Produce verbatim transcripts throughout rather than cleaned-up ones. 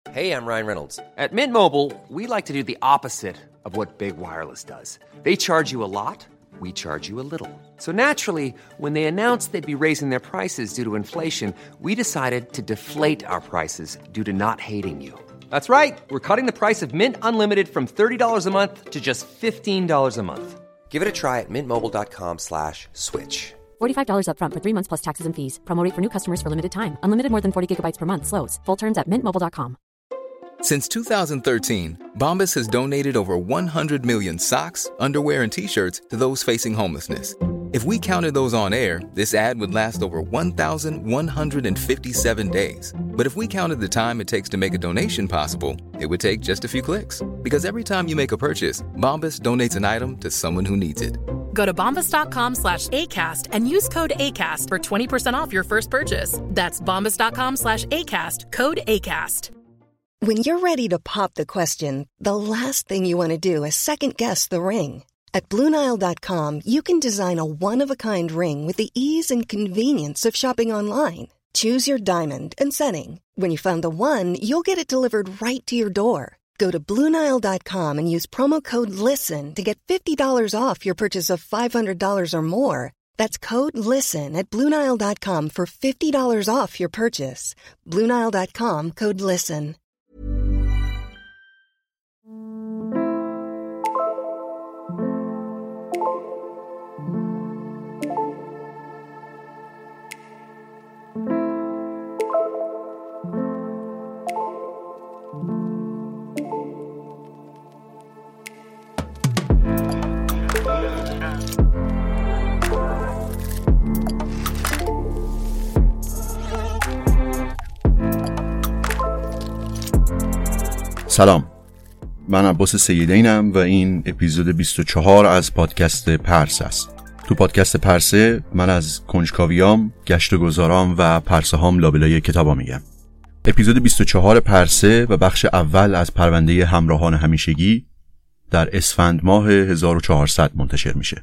Hey, I'm Ryan Reynolds. At Mint Mobile, we like to do the opposite of what Big Wireless does. They charge you a lot, we charge you a little. So naturally, when they announced they'd be raising their prices due to inflation, we decided to deflate our prices due to not hating you. That's right. We're cutting the price of Mint Unlimited from thirty dollars a month to just fifteen dollars a month. Give it a try at mintmobile.com slash switch. forty-five dollars up front for three months plus taxes and fees. Promo rate for new customers for limited time. Unlimited more than forty gigabytes per month. Slows full terms at mint mobile dot com. Since two thousand thirteen, Bombas has donated over one hundred million socks, underwear, and T-shirts to those facing homelessness. If we counted those on air, this ad would last over one thousand one hundred fifty-seven days. But if we counted the time it takes to make a donation possible, it would take just a few clicks. Because every time you make a purchase, Bombas donates an item to someone who needs it. Go to bombas.com slash ACAST and use code ACAST for twenty percent off your first purchase. That's bombas.com slash ACAST, code ACAST. When you're ready to pop the question, the last thing you want to do is second-guess the ring. At Blue Nile dot com, you can design a one-of-a-kind ring with the ease and convenience of shopping online. Choose your diamond and setting. When you find the one, you'll get it delivered right to your door. Go to Blue Nile dot com and use promo code LISTEN to get fifty dollars off your purchase of five hundred dollars or more. That's code LISTEN at Blue Nile dot com for fifty dollars off your purchase. Blue Nile dot com, code LISTEN. سلام، من عباس سیدینم و این اپیزود بیست و چهار از پادکست پرسه است. تو پادکست پرسه من از کنجکاویام، گشت و گذارام و پرسه هام لابلای کتابا میگم. اپیزود بیست و چهار پرسه و بخش اول از پرونده همراهان همیشگی در اسفند ماه هزار و چهارصد منتشر میشه.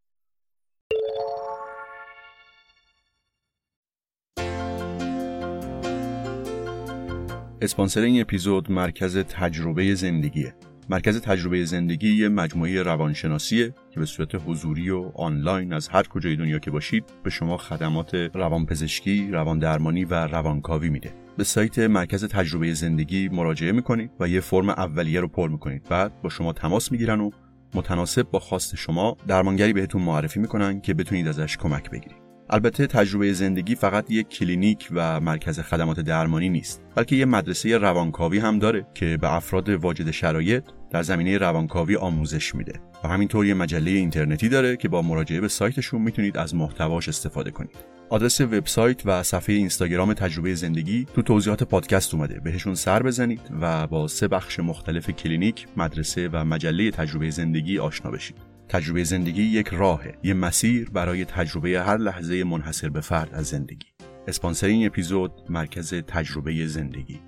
اسپانسر این اپیزود مرکز تجربه زندگیه. مرکز تجربه زندگی یه مجموعه روانشناسیه که به صورت حضوری و آنلاین از هر کجای دنیا که باشید به شما خدمات روانپزشکی، رواندرمانی و روانکاوی میده. به سایت مرکز تجربه زندگی مراجعه میکنید و یه فرم اولیه رو پر میکنید. بعد با شما تماس میگیرن و متناسب با خواست شما درمانگری بهتون معرفی میکنن که بتونید ازش کمک بگیرید. البته تجربه زندگی فقط یک کلینیک و مرکز خدمات درمانی نیست، بلکه یه مدرسه روانکاوی هم داره که به افراد واجد شرایط در زمینه روانکاوی آموزش میده و همینطور یه مجله اینترنتی داره که با مراجعه به سایتشون میتونید از محتواش استفاده کنید. آدرس وبسایت و صفحه اینستاگرام تجربه زندگی تو توضیحات پادکست اومده، بهشون سر بزنید و با سه بخش مختلف کلینیک، مدرسه و مجله تجربه زندگی آشنا بشید. تجربه زندگی یک راهه، یه مسیر برای تجربه هر لحظه منحصر به فرد از زندگی. اسپانسر این اپیزود مرکز تجربه زندگی.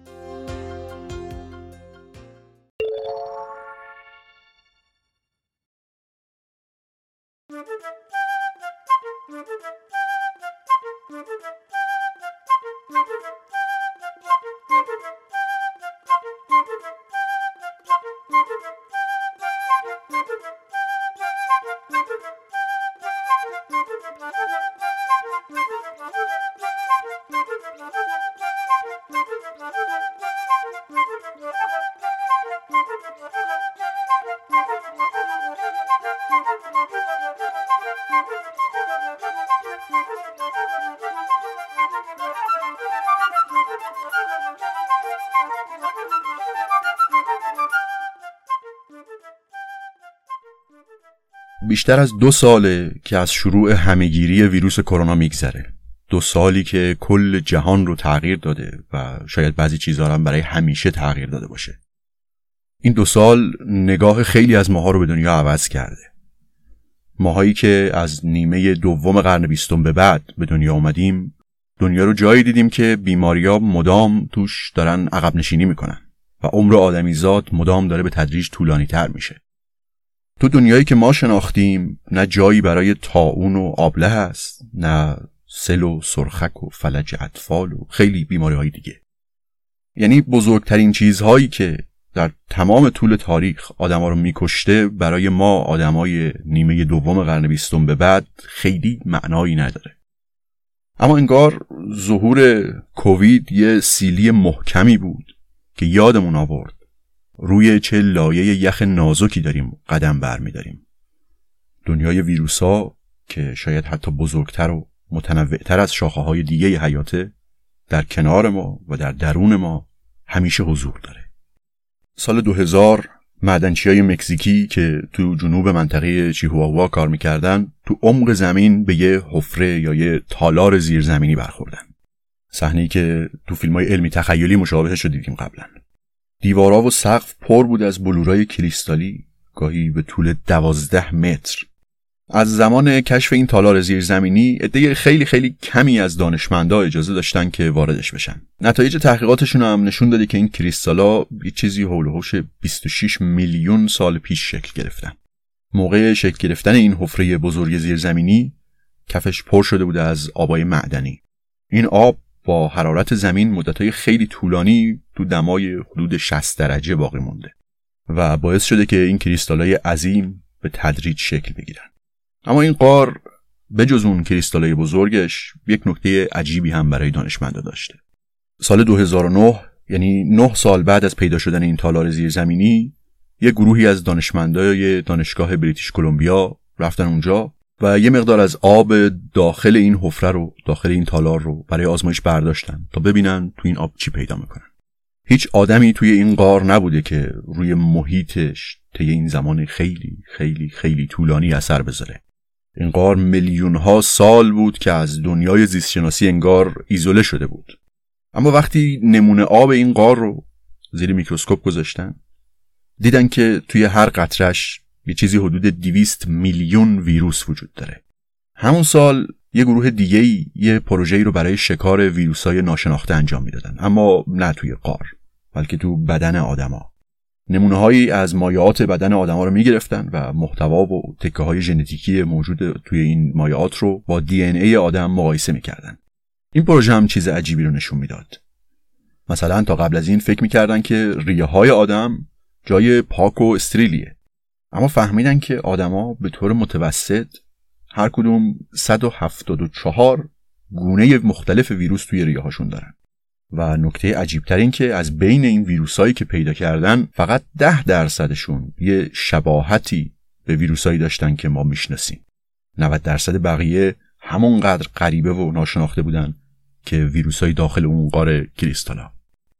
بیشتر از دو ساله که از شروع همه‌گیری ویروس کرونا میگذره. دو سالی که کل جهان رو تغییر داده و شاید بعضی چیزها هم برای همیشه تغییر داده باشه. این دو سال نگاه خیلی از ماها رو به دنیا عوض کرده. ماهایی که از نیمه دوم قرن بیستم به بعد به دنیا اومدیم، دنیا رو جایی دیدیم که بیماری‌ها مدام توش دارن عقب نشینی میکنن و عمر آدمیزاد مدام داره به تدریج طولانی تر میشه. تو دنیایی که ما شناختیم نه جایی برای طاعون و آبله هست، نه سل و سرخک و فلج اطفال و خیلی بیماری‌های دیگه. یعنی بزرگترین چیزهایی که در تمام طول تاریخ آدما رو میکشته برای ما آدمای نیمه دوم قرن بیستم به بعد خیلی معنایی نداره. اما انگار ظهور کووید یه سیلی محکمی بود که یادمون آورد روی چه لایه یخ نازکی داریم قدم برمی‌داریم. دنیای ویروسا که شاید حتی بزرگتر و متنوعتر از شاخه‌های دیگه حیاته در کنار ما و در درون ما همیشه حضور داره. سال دو هزار معدنچیای مکزیکی که تو جنوب منطقه چیهواوا کار میکردن تو عمق زمین به یه حفره یا یه تالار زیرزمینی برخوردن. صحنه‌ای که تو فیلم‌های علمی تخیلی مشابهش رو دیدیم قبلا. دیوارا و سقف پر بود از بلورای کریستالی، گاهی به طول دوازده متر. از زمان کشف این تالار زیرزمینی عده خیلی خیلی کمی از دانشمندا اجازه داشتن که واردش بشن. نتایج تحقیقاتشون هم نشون داده که این کریستالا یه چیزی حول و حوش بیست و شش میلیون سال پیش شکل گرفتن. موقع شکل گرفتن این حفره بزرگ زیرزمینی کفش پر شده بوده از آبای معدنی. این آب با حرارت زمین مدت‌های خیلی طولانی تو دمای حدود شصت درجه باقی مونده و باعث شده که این کریستالای عظیم به تدریج شکل بگیرن. اما این غار به جز اون کریستالای بزرگش یک نکته عجیبی هم برای دانشمندا داشته. سال دو هزار و نه، یعنی نه سال بعد از پیدا شدن این تالار زیرزمینی، یک گروهی از دانشمندای دانشگاه بریتیش کلمبیا رفتن اونجا و یه مقدار از آب داخل این حفره رو، داخل این تالار رو برای آزمایش برداشتن تا ببینن تو این آب چی پیدا میکنن. هیچ آدمی توی این غار نبوده که روی محیطش طی این زمان خیلی خیلی خیلی طولانی اثر بذاره. این غار میلیون ها سال بود که از دنیای زیست شناسی انگار ایزوله شده بود. اما وقتی نمونه آب این غار رو زیر میکروسکوپ گذاشتن، دیدن که توی هر قطره‌اش یه چیزی حدود دویست میلیون ویروس وجود داره. همون سال یه گروه دیگه‌ای یه پروژه‌ای رو برای شکار ویروس‌های ناشناخته انجام میدادن، اما نه توی غار، بلکه تو بدن آدما. نمونه‌هایی از مایعات بدن آدما رو می‌گرفتن و محتوا و تکه‌های ژنتیکی موجود توی این مایعات رو با دی ان ای آدم مقایسه می‌کردن. این پروژه هم چیز عجیبی رو نشون میداد. مثلا تا قبل از این فکر می‌کردن که ریه‌های آدم جای پاک و استریلیه، اما فهمیدن که آدما به طور متوسط هر کدوم صد و هفتاد و چهار گونه مختلف ویروس توی ریه‌هاشون دارن. و نکته عجیب‌تر این که از بین این ویروسایی که پیدا کردن فقط ده درصدشون یه شباهتی به ویروسایی داشتن که ما میشناسیم. نود درصد بقیه همونقدر غریبه و ناشناخته بودن که ویروسای داخل اون غار کریستالا.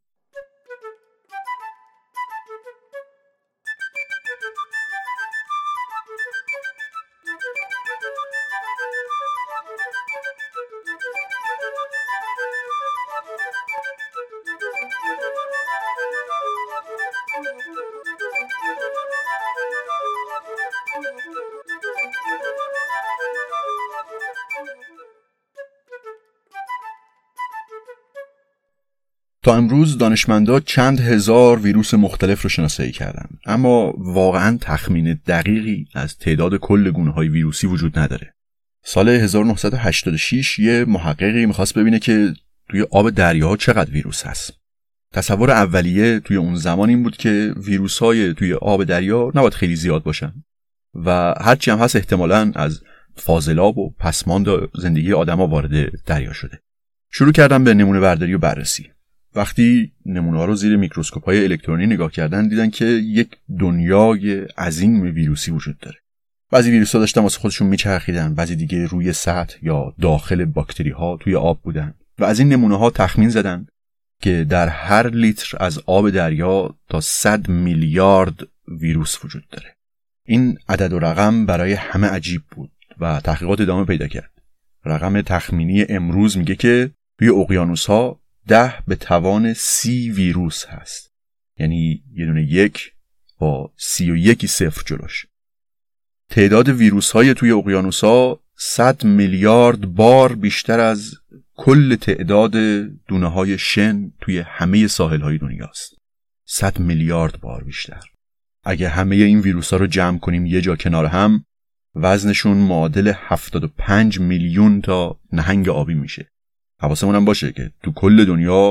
تا امروز دانشمندا چند هزار ویروس مختلف رو شناسایی کردن، اما واقعاً تخمین دقیقی از تعداد کل گونه‌های ویروسی وجود نداره. سال هزار و نهصد و هشتاد و شش یه محققی می‌خواست ببینه که توی آب دریاها چقدر ویروس هست. تصور اولیه توی اون زمان این بود که ویروس‌های توی آب دریا نباید خیلی زیاد باشن و هرچی هم هست احتمالاً از فاضلاب و پسماند زندگی آدم‌ها وارد دریا شده. شروع کردن به نمونه برداری و بررسی. وقتی نمونه‌ها رو زیر میکروسکوپ‌های الکترونی نگاه کردن، دیدن که یک دنیای عظیم ویروسی وجود داره. بعضی ویروس‌ها داشتن واسه خودشون میچرخیدن، بعضی دیگه روی سطح یا داخل باکتری‌ها توی آب بودن و از این نمونه‌ها تخمین زدن که در هر لیتر از آب دریا تا صد میلیارد ویروس وجود داره. این عدد و رقم برای همه عجیب بود و تحقیقات ادامه پیدا کرد. رقم تخمینی امروز میگه که توی اقیانوس‌ها ده به توان سی ویروس هست، یعنی یه دونه یک با سی و یکی صفر جلوش. تعداد ویروس های توی اقیانوس‌ها صد میلیارد بار بیشتر از کل تعداد دونه های شن توی همه ساحل های دنیاست. صد میلیارد بار بیشتر. اگه همه این ویروس ها رو جمع کنیم یه جا کنار هم، وزنشون معادل هفتاد و پنج میلیون تا نهنگ آبی میشه. حواسمون هم باشه که تو کل دنیا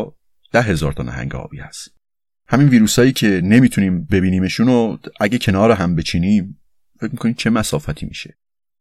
ده هزار تا نهنگ آبی هست. همین ویروسایی که نمیتونیم ببینیمشون و اگه کنار هم بچینیم فکر میکنید چه مسافتی میشه؟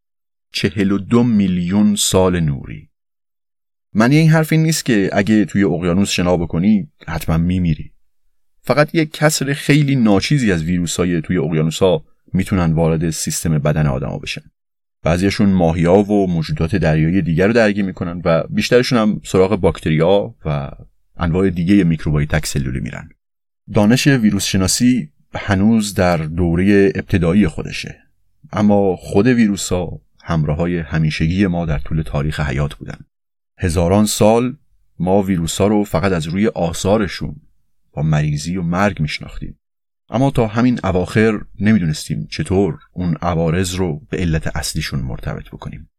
چهل و دو میلیون سال نوری. معنی این حرف این نیست که اگه توی اقیانوس شنا بکنی حتما میمیری. فقط یک کسر خیلی ناچیزی از ویروسای توی اقیانوس‌ها میتونن وارد سیستم بدن آدم‌ها بشن. بعضیاشون ماهی‌ها و موجودات دریایی دیگر رو درگیر میکنن و بیشترشون هم سراغ باکتریا و انواع دیگه میکروبای تک سلولی میرن. دانش ویروس شناسی هنوز در دوره ابتدایی خودشه، اما خود ویروس‌ها همراه‌های همیشگی ما در طول تاریخ حیات بودن. هزاران سال ما ویروس‌ها رو فقط از روی آثارشون با مریضی و مرگ میشناختیم، اما تا همین اواخر نمیدونستیم چطور اون عوارض رو به علت اصلیشون مرتبط بکنیم.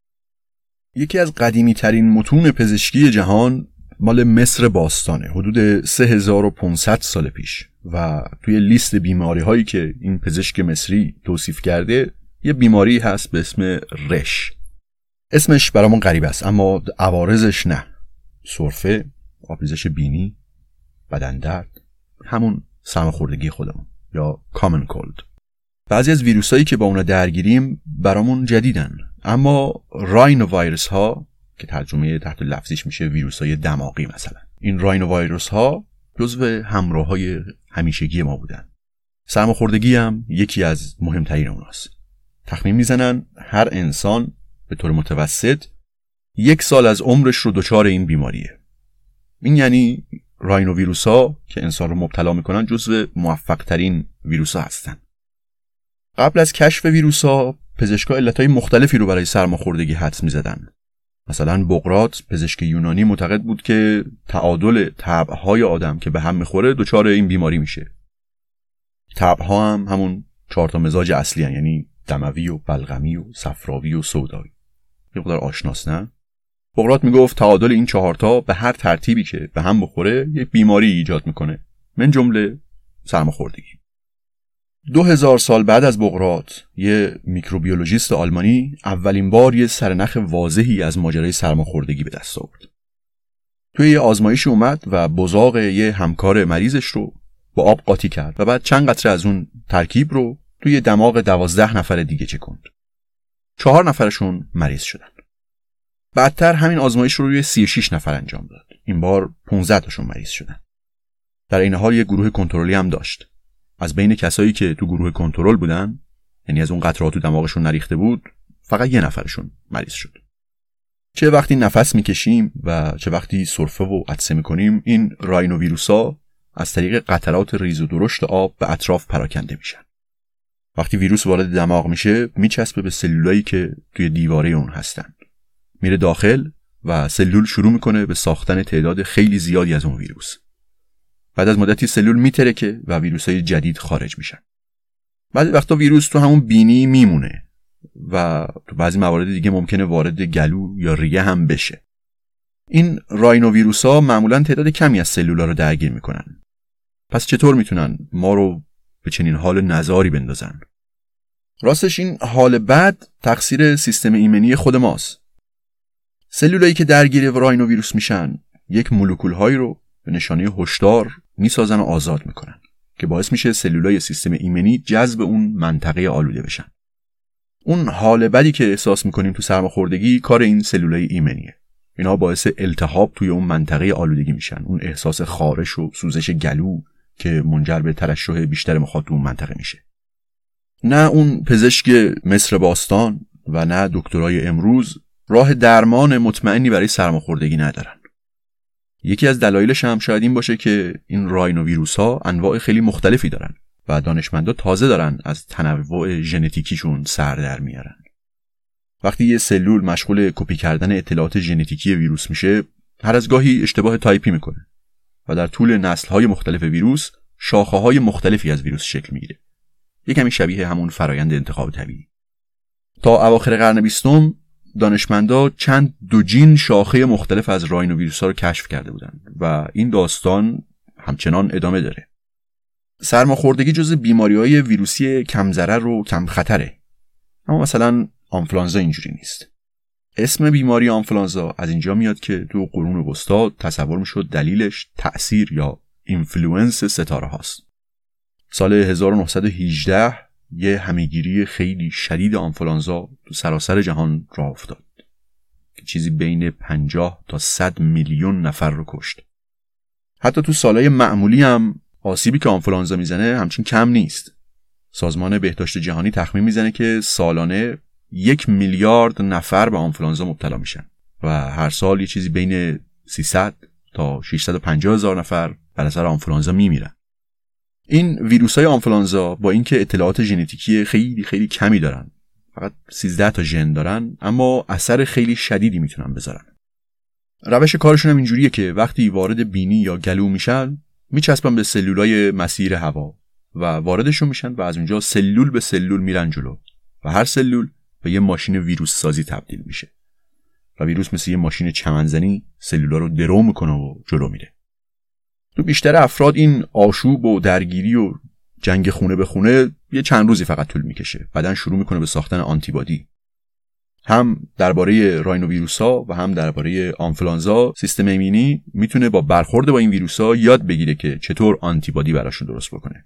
یکی از قدیمی ترین متون پزشکی جهان مال مصر باستانه، حدود سه هزار و پانصد سال پیش، و توی لیست بیماری هایی که این پزشک مصری توصیف کرده یه بیماری هست به اسم رش. اسمش برامون غریب است اما عوارضش نه. سرفه، آبریزش بینی، بدن درد، همون سرماخوردگی خودمون یا کامن کولد. بعضی از ویروسایی که با اونا درگیریم برامون جدیدن، اما راینو ویروس ها که ترجمه تحت لفظیش میشه ویروسای دماغی مثلا، این راینو ویروس ها جزو همراههای همیشگی ما بودن. سرماخوردگی هم یکی از مهمترین اوناست. تخمین میزنن هر انسان به طور متوسط یک سال از عمرش رو دچار این بیماریه. این یعنی راینو ویروس ها که انسان رو مبتلا میکنن جزو موفق ترین ویروس ها هستن. قبل از کشف ویروس ها پزشکا علتهای مختلفی رو برای سرماخوردگی حدس میزدن. مثلا بقراط پزشک یونانی معتقد بود که تعادل طبعهای آدم که به هم میخوره دچار این بیماری میشه. طبعها هم همون چهار تا مزاج اصلی هن، یعنی دموی و بلغمی و صفراوی و سودایی. یه مقدار آشناس نه؟ بقراط میگفت تعادل این چهارتا به هر ترتیبی که به هم بخوره یک بیماری ایجاد میکنه، من جمله سرماخوردگی. دو هزار سال بعد از بقراط یه میکروبیولوژیست آلمانی اولین بار یه سرنخ واضحی از ماجرای سرماخوردگی به دست آورد. توی یه آزمایشی اومد و بزاق یه همکار مریضش رو با آب قاطی کرد و بعد چند قطره از اون ترکیب رو توی دماغ دوازده نفر دیگه چکوند. چهار نفرشون مریض شدن. بعدتر همین آزمایش رو روی سی و شش نفر انجام داد. این بار پانزده تاشون مریض شدن. در این حال یه گروه کنترلی هم داشت. از بین کسایی که تو گروه کنترل بودن، یعنی از اون قطرات تو دماغشون نریخته بود، فقط یه نفرشون مریض شد. چه وقتی نفس میکشیم و چه وقتی سرفه و عطسه میکنیم، این راینو ویروسا از طریق قطرات ریز و درشت آب به اطراف پراکنده میشن. وقتی ویروس وارد دماغ میشه، میچسبه به سلولایی که توی دیواره اون هستن. میره داخل و سلول شروع میکنه به ساختن تعداد خیلی زیادی از اون ویروس. بعد از مدتی سلول میترکه و ویروسای جدید خارج میشن. بعضی وقتا ویروس تو همون بینی میمونه و تو بعضی موارد دیگه ممکنه وارد گلو یا ریه هم بشه. این راینو ویروسا معمولاً تعداد کمی از سلولا رو درگیر میکنن. پس چطور میتونن ما رو به چنین حال نزاری بندازن؟ راستش این حال بد تقصیر سیستم ایمنی خود ماست. سلولایی که درگیر راینو ویروس میشن یک مولکول هایی رو به نشانه هشدار میسازن و آزاد میکنن که باعث میشه سلولای سیستم ایمنی جذب اون منطقه آلوده بشن. اون حال بدی که احساس میکنیم تو سرماخوردگی کار این سلولای ایمنیه. اینا باعث التهاب توی اون منطقه آلودگی میشن. اون احساس خارش و سوزش گلو که منجر به ترشح بیشتر مخاط تو اون منطقه میشه. نه اون پزشک مصر باستان و نه دکترای امروز راه درمان مطمئنی برای سرماخوردگی ندارن. یکی از دلایلش هم شاید این باشه که این راینو ویروس ها انواع خیلی مختلفی دارن و دانشمندا تازه دارن از تنوع ژنتیکیشون سر در میارن. وقتی یه سلول مشغول کپی کردن اطلاعات ژنتیکی ویروس میشه، هر از گاهی اشتباه تایپی میکنه و در طول نسل‌های مختلف ویروس شاخه‌های مختلفی از ویروس شکل میگیره. یک کمی شبیه همون فرایند انتخاب طبیعی. تا اواخر قرن بیستم دانشمندا چند دوجین شاخه مختلف از راینو ویروس‌ها رو کشف کرده بودن و این داستان همچنان ادامه داره. سرماخوردگی جزو بیماری‌های ویروسی کم ضرر و کم خطره. اما مثلا آنفلانزا اینجوری نیست. اسم بیماری آنفولانزا از اینجا میاد که تو قرون وسطا تصور میشد دلیلش تأثیر یا اینفلوئنس ستاره هاست. سال هزار و نهصد و هجده یه همهگیری خیلی شدید آنفولانزا تو سراسر جهان راه افتاد که چیزی بین پنجاه تا صد میلیون نفر رو کشت. حتی تو سالهای معمولی هم آسیبی که آنفولانزا میزنه همچین کم نیست. سازمان بهداشت جهانی تخمین میزنه که سالانه یک میلیارد نفر به آنفولانزا مبتلا میشن و هر سال یه چیزی بین سیصد تا ششصد و پنجاه هزار نفر بر اثر آنفولانزا میمیرن. این ویروس‌های آنفولانزا با اینکه اطلاعات ژنتیکی خیلی خیلی کمی دارن، فقط سیزده تا ژن دارن، اما اثر خیلی شدیدی میتونن بذارن. روش کارشون هم اینجوریه که وقتی وارد بینی یا گلو میشن میچسبن به سلولای مسیر هوا و واردشون میشن و از اونجا سلول به سلول میرن جلو و هر سلول به یه ماشین ویروس سازی تبدیل میشه و ویروس مثل یه ماشین چمنزنی سلولا رو درو میکنه و جلو میره. تو بیشتر افراد این آشوب و درگیری و جنگ خونه به خونه یه چند روزی فقط طول میکشه. بعدن شروع میکنه به ساختن آنتیبادی. هم درباره راینوویروس‌ها و هم درباره آنفولانزا سیستم ایمنی میتونه با برخورد با این ویروس‌ها یاد بگیره که چطور آنتیبادی براشون درست بکنه.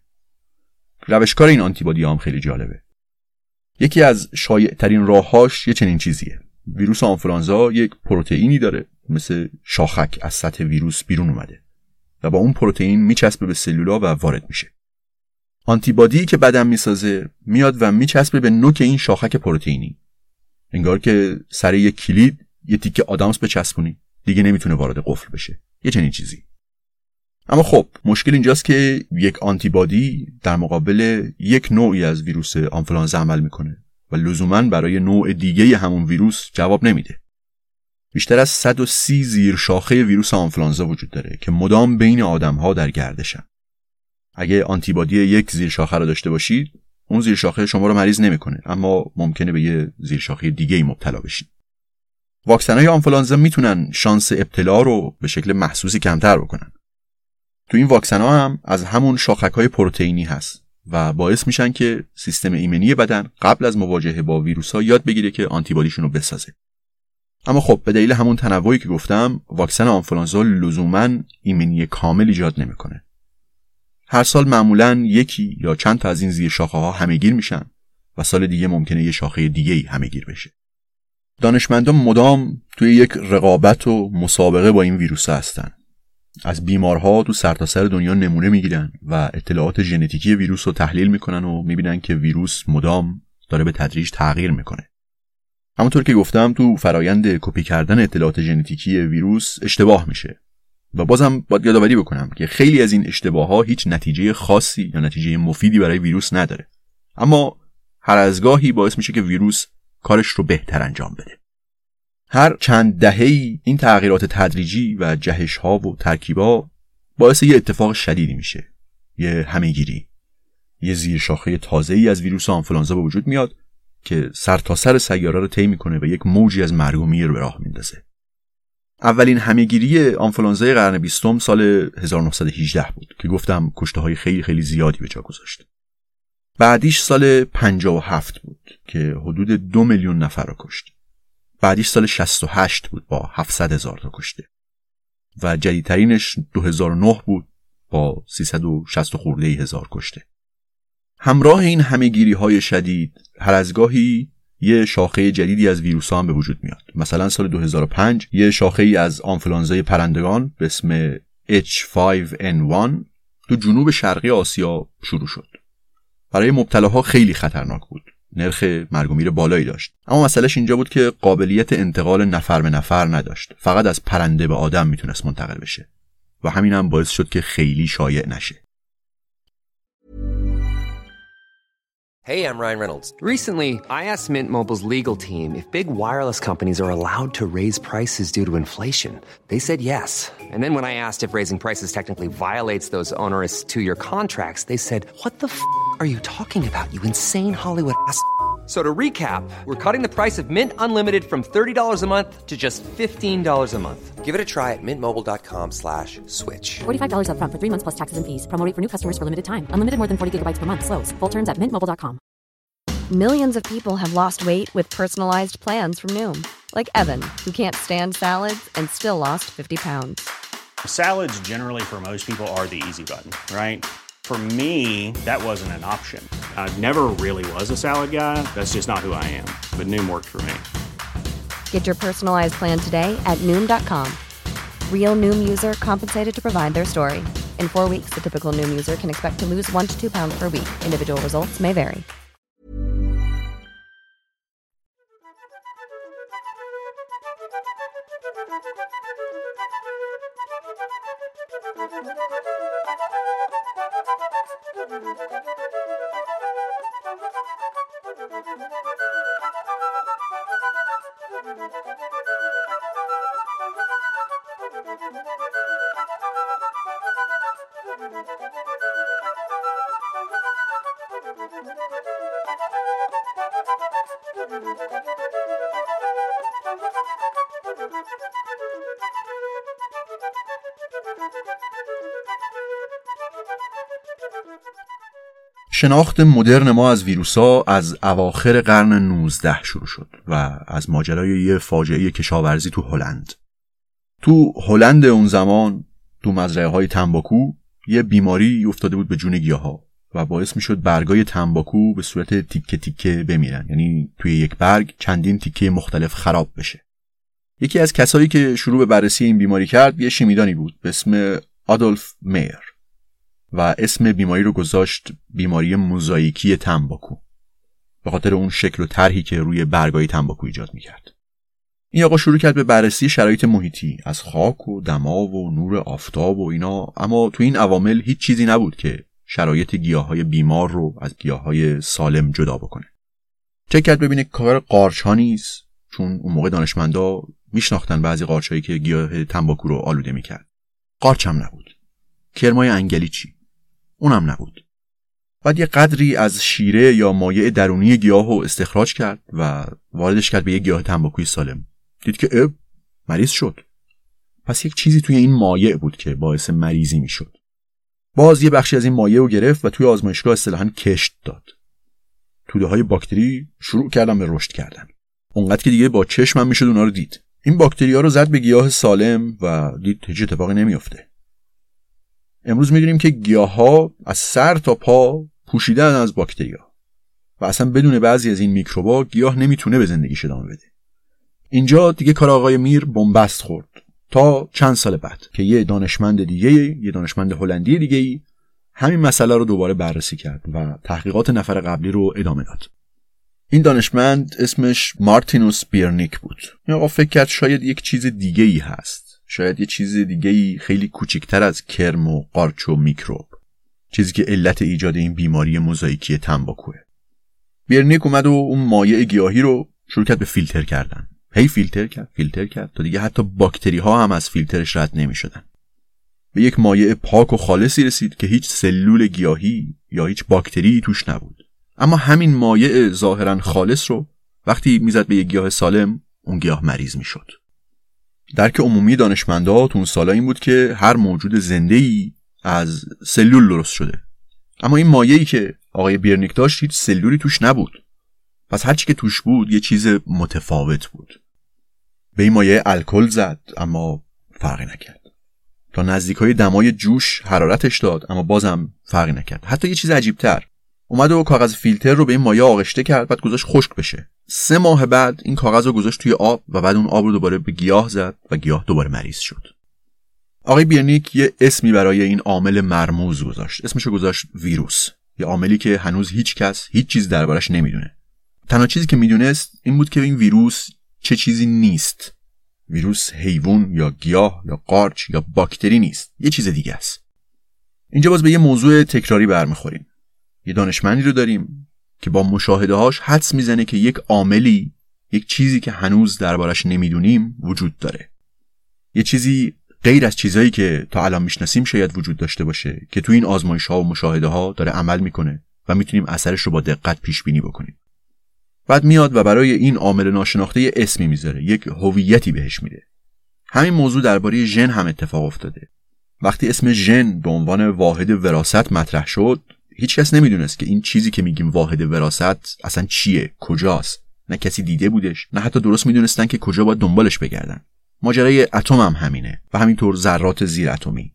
روشکار این آنتیبادی هم خیلی جالبه. یکی از شایع‌ترین راه‌هاش یه چنین چیزیه. ویروس آنفولانزا یک پروتئینی داره مثل شاخک از سطح ویروس بیرون اومده و با اون پروتئین میچسبه به سلولا و وارد میشه. آنتیبادی که بدن میسازه میاد و میچسبه به نوک این شاخک پروتئینی. انگار که سر یک کلید یه تیکه آدامس بچسبونی دیگه نمیتونه وارد قفل بشه. یه چنین چیزی. اما خب مشکل اینجاست که یک آنتیبادی در مقابل یک نوعی از ویروس آنفولانزا عمل میکنه و لزوماً برای نوع دیگه همون ویروس جواب نمیده. بیشتر از صد و سی زیر شاخه ویروس آنفولانزا وجود داره که مدام بین آدم‌ها در گردشن. اگه آنتیبادی یک زیر شاخه رو داشته باشید، اون زیر شاخه شما رو مریض نمیکنه، اما ممکنه به یه زیر شاخه دیگه‌ای مبتلا بشید. واکسن‌های آنفولانزا میتونن شانس ابتلا رو به شکل محسوسی کمتر بکنن. تو این واکسن‌ها هم از همون شاخک‌های پروتئینی هست و باعث میشن که سیستم ایمنی بدن قبل از مواجهه با ویروس‌ها یاد بگیره که آنتیبادیشون رو بسازه. اما خب به دلیل همون تنوعی که گفتم، واکسن آنفولانزا لزوماً ایمنی کامل ایجاد نمیکنه. هر سال معمولاً یکی یا چند تا از این زیر شاخه‌ها همه‌گیر میشن و سال دیگه ممکنه یه شاخه دیگه‌ای همه‌گیر بشه. دانشمندان مدام توی یک رقابت و مسابقه با این ویروس‌ها هستن. از بیمارها تو سرتاسر دنیا نمونه میگیرن و اطلاعات ژنتیکی ویروس رو تحلیل میکنن و میبینن که ویروس مدام داره به تدریج تغییر میکنه. همونطور که گفتم تو فرایند کپی کردن اطلاعات ژنتیکی ویروس اشتباه میشه و بازم باید یادآوری بکنم که خیلی از این اشتباه‌ها هیچ نتیجه خاصی یا نتیجه مفیدی برای ویروس نداره، اما هر از گاهی باعث میشه که ویروس کارش رو بهتر انجام بده. هر چند دهه‌ای این تغییرات تدریجی و جهش‌ها و ترکیب‌ها باعث یه اتفاق شدیدی میشه. یه همه‌گیری. یه زیر شاخه تازه‌ای از ویروس آنفولانزا به وجود میاد که سرتاسر سیاره رو طی می‌کنه و یک موجی از مرگ و میر رو به راه میندازه. اولین همه‌گیری آنفولانزای قرن بیستم سال هزار و نهصد و هجده بود که گفتم کشته‌های خیلی خیلی زیادی به جا گذاشت. بعدیش سال پنجاه و هفت بود که حدود دو میلیون نفر رو کشت. بعدیش سال شصت و هشت بود با هفتصد هزار تا کشته و جدیدترینش دو هزار و نه بود با سیصد و شصت خورده هزار کشته. همراه این همه‌گیری های شدید هر از گاهی یه شاخه جدیدی از ویروس ها هم به وجود میاد. مثلا سال دو هزار و پنج یه شاخه ای از آنفولانزای پرندگان به اسم اچ فایو ان وان تو جنوب شرقی آسیا شروع شد. برای مبتلاها خیلی خطرناک بود. نرخ مرگ و میر بالایی داشت. اما مسئلهش اینجا بود که قابلیت انتقال نفر به نفر نداشت. فقط از پرنده به آدم میتونست منتقل بشه. و همین هم باعث شد که خیلی شایع نشه. Hey, I'm Ryan Reynolds. Recently, I asked Mint Mobile's legal team if big wireless companies are allowed to raise prices due to inflation. They said yes. And then when I asked if raising prices technically violates those onerous two-year contracts, they said, "What the f*** are you talking about, you insane Hollywood ass?" So to recap, we're cutting the price of Mint Unlimited from thirty dollars a month to just fifteen dollars a month. Give it a try at mintmobile.com slash switch. forty-five dollars up front for three months plus taxes and fees. Promo rate for new customers for limited time. Unlimited more than forty gigabytes per month. Slows full terms at mint mobile dot com. Millions of people have lost weight with personalized plans from Noom. Like Evan, who can't stand salads and still lost fifty pounds. Salads generally for most people are the easy button, right? For me, that wasn't an option. I never really was a salad guy. That's just not who I am. But Noom worked for me. Get your personalized plan today at Noom dot com. Real Noom user compensated to provide their story. In four weeks, the typical Noom user can expect to lose one to two pounds per week. Individual results may vary. شناخت مدرن ما از ویروس‌ها از اواخر قرن نوزدهم شروع شد و از ماجرای یه فاجعه کشاورزی تو هلند. تو هلند اون زمان تو مزرعه‌های تنباکو یه بیماری افتاده بود به جون گیاها و باعث میشد برگای تنباکو به صورت تیکه تیکه بمیرن، یعنی توی یک برگ چندین تیکه مختلف خراب بشه. یکی از کسایی که شروع به بررسی این بیماری کرد یه شیمیدانی بود به اسم آدولف میر و اسم بیماری رو گذاشت بیماری موزاییکی تنباکو به خاطر اون شکل و طرحی که روی برگای تنباکو ایجاد میکرد. این آقا شروع کرد به بررسی شرایط محیطی از خاک و دما و نور آفتاب و اینا، اما تو این عوامل هیچ چیزی نبود که شرایط گیاهای بیمار رو از گیاهای سالم جدا بکنه. چک کرد ببینه کار قارچ ها نیست، چون اون موقع دانشمندا میشناختن بعضی قارچایی که گیاه تنباکو رو آلوده میکرد. قارچ هم نبود. کرمای انگلیچی اونم نبود. بعد یه قدری از شیره یا مایع درونی گیاه رو استخراج کرد و واردش کرد به یه گیاه تنباکوی سالم. دید که اب مریض شد. پس یک چیزی توی این مایع بود که باعث مریضی میشد. باز یه بخشی از این مایع رو گرفت و توی آزمایشگاه اصطلاحاً کشت داد. توده‌های باکتری شروع کردن به رشد کردن. اونقدر که دیگه با چشمم میشد اونا رو دید. این باکتری‌ها رو زد به گیاه سالم و دید هیچ اتفاقی نمیافته. امروز میدونیم که گیاه‌ها از سر تا پا پوشیدن از باکتری‌ها و اصلا بدون بعضی از این میکروبا گیاه نمیتونه به زندگیش ادامه بده. اینجا دیگه کار آقای میر بنبست خورد تا چند سال بعد که یه دانشمند دیگه یه دانشمند هلندی دیگه همین مسئله رو دوباره بررسی کرد و تحقیقات نفر قبلی رو ادامه داد. این دانشمند اسمش مارتینوس بیرنیک بود. این آقا فکر کرد شاید یک چیز دیگه‌ای هست. شاید یه چیز دیگه‌ای خیلی کوچکتر از کرم و قارچ و میکروب، چیزی که علت ایجاد این بیماری موزاییکی تنباکوه. بیرنیک اومد و اون مایع گیاهی رو شروع کرد به فیلتر کردن. هی فیلتر کرد، فیلتر کرد تا دیگه حتی باکتری ها هم از فیلترش رد نمی‌شدن. به یک مایع پاک و خالصی رسید که هیچ سلول گیاهی یا هیچ باکتری توش نبود. اما همین مایع ظاهراً خالص رو وقتی میزد به یک گیاه سالم، اون گیاه مریض میشد. درک عمومی دانشمندا تو اون سالا این بود که هر موجود زنده‌ای از سلول درست شده. اما این مایعی که آقای بیرنیک داشت هیچ سلولی توش نبود. پس هر چی که توش بود یه چیز متفاوت بود. به این مایع الکل زد اما فرقی نکرد. تا نزدیکای دمای جوش حرارتش داد اما بازم فرقی نکرد. حتی یه چیز عجیب‌تر، اومد و کاغذ فیلتر رو به این مایع آغشته کرد، بعد گذاشت خشک بشه. سه ماه بعد این کاغذ رو گذاشت توی آب و بعد اون آب رو دوباره به گیاه زد و گیاه دوباره مریض شد. آقای بیرنیک یه اسمی برای این عامل مرموز گذاشت. اسمش رو گذاشت ویروس. یه عاملی که هنوز هیچ کس هیچ چیز دربارش نمیدونه. تنها چیزی که میدونست این بود که این ویروس چه چیزی نیست. ویروس حیوان یا گیاه یا قارچ یا باکتری نیست، یه چیز دیگه است. اینجا باز به یه موضوع تکراری برمیخوریم. یه دانشمندی رو داریم که با مشاهده‌هاش حدس میزنه که یک عاملی، یک چیزی که هنوز دربارش نمیدونیم وجود داره. یه چیزی غیر از چیزایی که تا الان میشناسیم شاید وجود داشته باشه که تو این آزمایش‌ها و مشاهده‌ها داره عمل میکنه و میتونیم اثرش رو با دقت پیش بینی بکنیم. بعد میاد و برای این عامل ناشناخته یه اسمی میذاره، یک هویتی بهش میده. همین موضوع درباره ژن هم اتفاق افتاده. وقتی اسم ژن به عنوان واحد وراثت مطرح شد، هیچ کس نمیدونست که این چیزی که میگیم واحد وراثت اصلا چیه، کجاست نه کسی دیده بودش، نه حتی درست میدونستن که کجا باید دنبالش بگردن. ماجرای اتم هم همینه و همینطور ذرات زیر اتمی.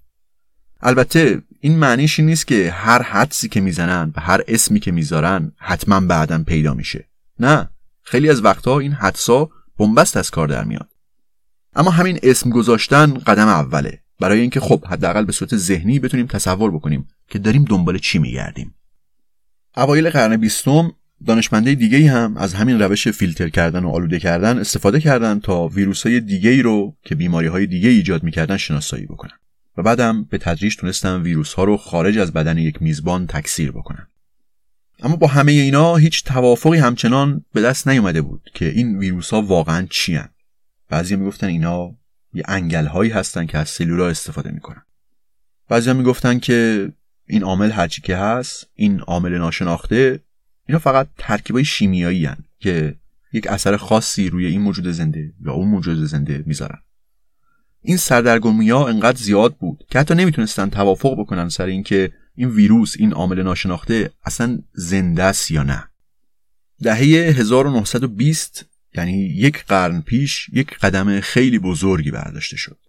البته این معنیش این نیست که هر حدسی که میزنن و هر اسمی که میذارن حتما بعداً پیدا میشه. نه، خیلی از وقتها این حدسا بنبست از کار در میاد. اما همین اسم گذاشتن قدم اوله برای اینکه خب حداقل به صورت ذهنی بتونیم تصور بکنیم که داریم دنبال چی میگردیم. اوایل قرن بیستم دانشمندای دیگه‌ای هم از همین روش فیلتر کردن و آلوده کردن استفاده کردن تا ویروس‌های دیگه‌ای رو که بیماری‌های دیگه ایجاد می‌کردن شناسایی بکنن و بعدم به تدریج تونستن ویروس‌ها رو خارج از بدن یک میزبان تکثیر بکنن. اما با همه اینا هیچ توافقی همچنان به دست نیومده بود که این ویروس‌ها واقعاً چی هستن. بعضیا میگفتن اینا یه انگل‌هایی هستن که از سلول‌ها استفاده میکنن. بعضیا میگفتن که این عامل هرچی که هست، این عامل ناشناخته، اینا فقط ترکیبای شیمیایی هستن که یک اثر خاصی روی این موجود زنده یا اون موجود زنده میذارن. این سردرگمی‌ها انقدر زیاد بود که حتی نمیتونستن توافق بکنن سر این که این ویروس، این عامل ناشناخته اصلا زنده است یا نه. دهه هزار و نهصد و بیست یعنی یک قرن پیش یک قدم خیلی بزرگی برداشته شد.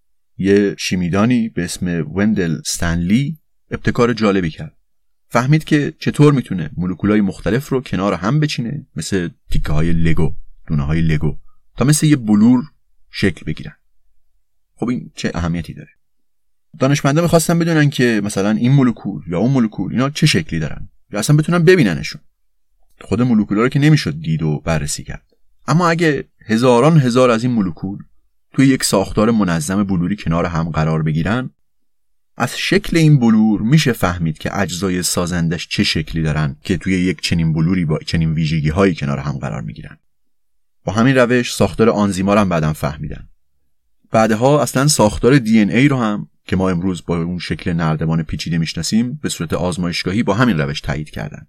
یه شیمیدانی به اسم وندل استنلی ابتکار جالبی کرد. فهمید که چطور میتونه مولکولای مختلف رو کنار هم بچینه، مثل تیکه های لگو، دونه های لگو، تا مثل یه بلور شکل بگیرن. خب این چه اهمیتی داره؟ دانشمندا میخواستن بدونن که مثلا این مولکول یا اون مولکول اینا چه شکلی دارن یا اصلا بتونن ببیننشون. خود مولکولا رو که نمیشد دید و بررسی کرد. اما اگه هزاران هزار از این مولکول توی یک ساختار منظم بلوری کنار هم قرار بگیرن، از شکل این بلور میشه فهمید که اجزای سازندش چه شکلی دارن که توی یک چنین بلوری با چنین ویژگی هایی کنار هم قرار میگیرن. با همین روش ساختار آنزیما رو هم بعداً فهمیدن. بعدها اصلا ساختار دی ان ای رو هم که ما امروز با اون شکل نردبان پیچیده میشناسیم به صورت آزمایشگاهی با همین روش تایید کردن.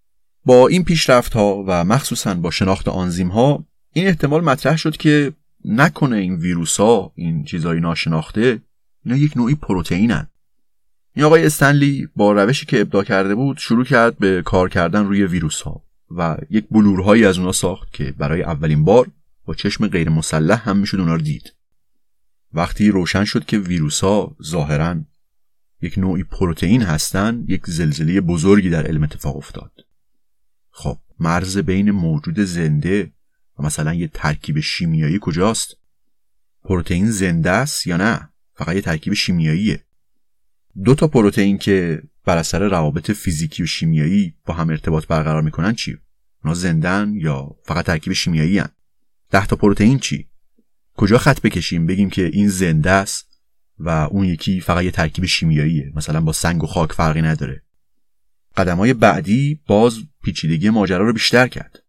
با این پیشرفت‌ها و مخصوصاً با شناخت آنزیم‌ها این احتمال مطرح شد که نکنه این ویروس‌ها، این چیزای ناشناخته، اینا یک نوعی پروتئینن. این آقای استنلی با روشی که ابداع کرده بود شروع کرد به کار کردن روی ویروس‌ها و یک بلورهایی از اونا ساخت که برای اولین بار با چشم غیر مسلح هم میشد اونا رو دید. وقتی روشن شد که ویروس‌ها ظاهراً یک نوعی پروتئین هستن، یک زلزله بزرگی در علم اتفاق افتاد. خب مرز بین موجود زنده و مثلا یه ترکیب شیمیایی کجاست؟ پروتئین زنده است یا نه؟ فقط یه ترکیب شیمیاییه. دو تا پروتئین که بر اثر روابط فیزیکی و شیمیایی با هم ارتباط برقرار میکنن چی؟ اونا زندن یا فقط ترکیب شیمیایی هن؟ ده تا پروتئین چی؟ کجا خط بکشیم بگیم که این زنده است و اون یکی فقط یه ترکیب شیمیاییه، مثلا با سنگ و خاک فرقی نداره؟ قدم‌های بعدی باز پیچیدگی ماجرا رو بیشتر کرد.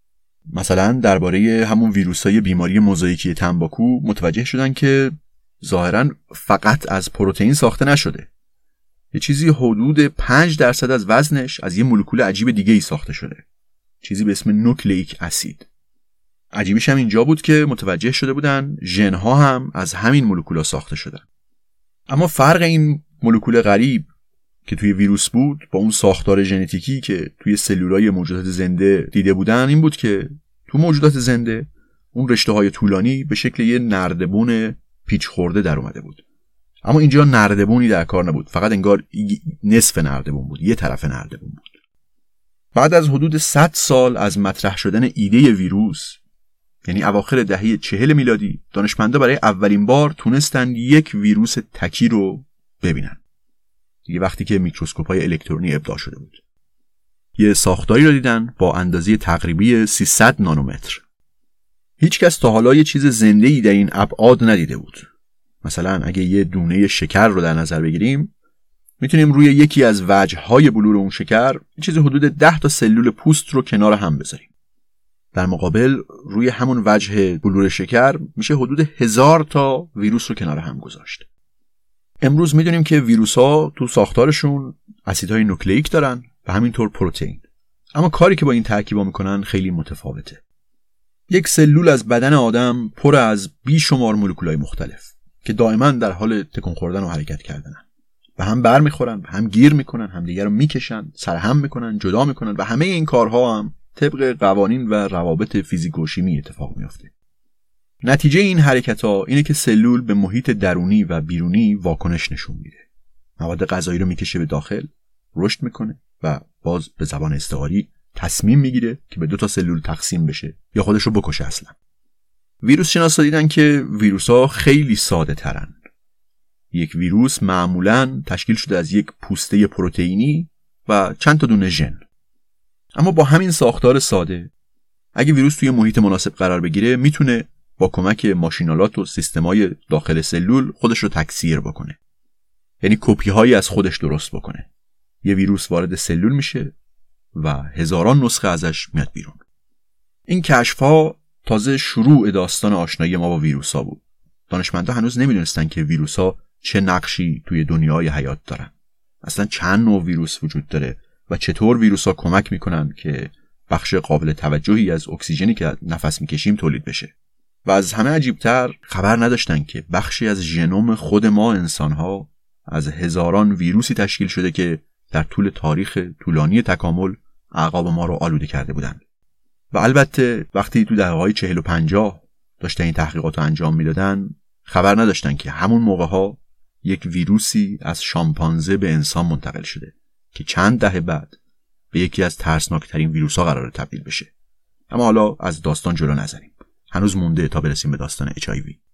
مثلا درباره همون ویروس‌های بیماری موزاییکی تنباکو متوجه شدن که ظاهراً فقط از پروتئین ساخته نشده. یه چیزی حدود پنج درصد از وزنش از یه مولکول عجیب دیگه‌ای ساخته شده. چیزی به اسم نوکلئیک اسید. عجیبش هم اینجا بود که متوجه شده بودن ژن‌ها هم از همین مولکول‌ها ساخته شدن. اما فرق این مولکول غریب که توی ویروس بود با اون ساختار ژنتیکی که توی سلولای موجودات زنده دیده بودن این بود که تو موجودات زنده اون رشته‌های طولانی به شکل یه نردبون پیچ خورده در اومده بود. اما اینجا نردبونی در کار نبود، فقط انگار نصف نردبون بود، یه طرف نردبون بود. بعد از حدود صد سال از مطرح شدن ایده ویروس، یعنی اواخر دهه چهل میلادی، دانشمندا برای اولین بار تونستن یک ویروس تکی رو ببینن. دیگه وقتی که میکروسکوپ‌های الکترونی ابداع شده بود. یه ساختاری رو دیدن با اندازه تقریبی سیصد نانومتر. هیچ کس تا حالا یه چیز زنده‌ای در این ابعاد ندیده بود. مثلا اگه یه دونه شکر رو در نظر بگیریم، میتونیم روی یکی از وجه‌های بلور اون شکر یه چیز حدود ده تا سلول پوست رو کنار هم بذاریم. در مقابل روی همون وجه بلور شکر میشه حدود هزار تا ویروس رو کنار هم گذاشت. امروز میدونیم که ویروس‌ها تو ساختارشون اسیدهای نوکلئیک دارن و همینطور پروتئین. اما کاری که با این ترکیبا میکنن خیلی متفاوته. یک سلول از بدن آدم پر از بیشمار مولکولای مختلف که دائما در حال تکون خوردن و حرکت کردنن. و هم بر میخورن، هم گیر میکنن، هم دیگر رو میکشن، سرهم میکنن، جدا میکنن و همه این کارها هم طبق قوانین و روابط فیزیک و شیمی اتفاق میفته. نتیجه این حرکت‌ها اینه که سلول به محیط درونی و بیرونی واکنش نشون میده. مواد غذایی رو میکشه به داخل، رشد میکنه و باز به زبان استعاری تصمیم میگیره که به دو تا سلول تقسیم بشه یا خودش رو بکشه. اصلا ویروس شناسا دیدن که ویروس‌ها خیلی ساده ترن. یک ویروس معمولاً تشکیل شده از یک پوسته پروتئینی و چند تا دونه ژن. اما با همین ساختار ساده اگه ویروس توی محیط مناسب قرار بگیره میتونه با کمک ماشینالات و سیستم‌های داخل سلول خودش رو تکثیر بکنه. یعنی کپی‌هایی از خودش درست بکنه. یه ویروس وارد سلول میشه و هزاران نسخه ازش میاد بیرون. این کشف‌ها تازه شروع داستان آشنایی ما با ویروس‌ها بود. دانشمندا هنوز نمیدونستن که ویروس‌ها چه نقشی توی دنیای حیات دارن. اصلا چند نوع ویروس وجود داره و چطور ویروس‌ها کمک میکنن که بخش قابل توجهی از اکسیژنی که نفس میکشیم تولید بشه. و از همه عجیبتر خبر نداشتن که بخشی از ژنوم خود ما انسان‌ها از هزاران ویروسی تشکیل شده که در طول تاریخ طولانی تکامل اعقاب ما رو آلوده کرده بودند. و البته وقتی تو دهه‌های چهل و پنجاه داشتن این تحقیقات رو انجام میدادن خبر نداشتن که همون موقع‌ها یک ویروسی از شامپانزه به انسان منتقل شده که چند دهه بعد به یکی از ترسناکترین ویروس‌ها قراره تبدیل بشه. اما حالا از داستان جلو نزنیم. هنوز مونده تا برسیم به داستان اچ آی وی.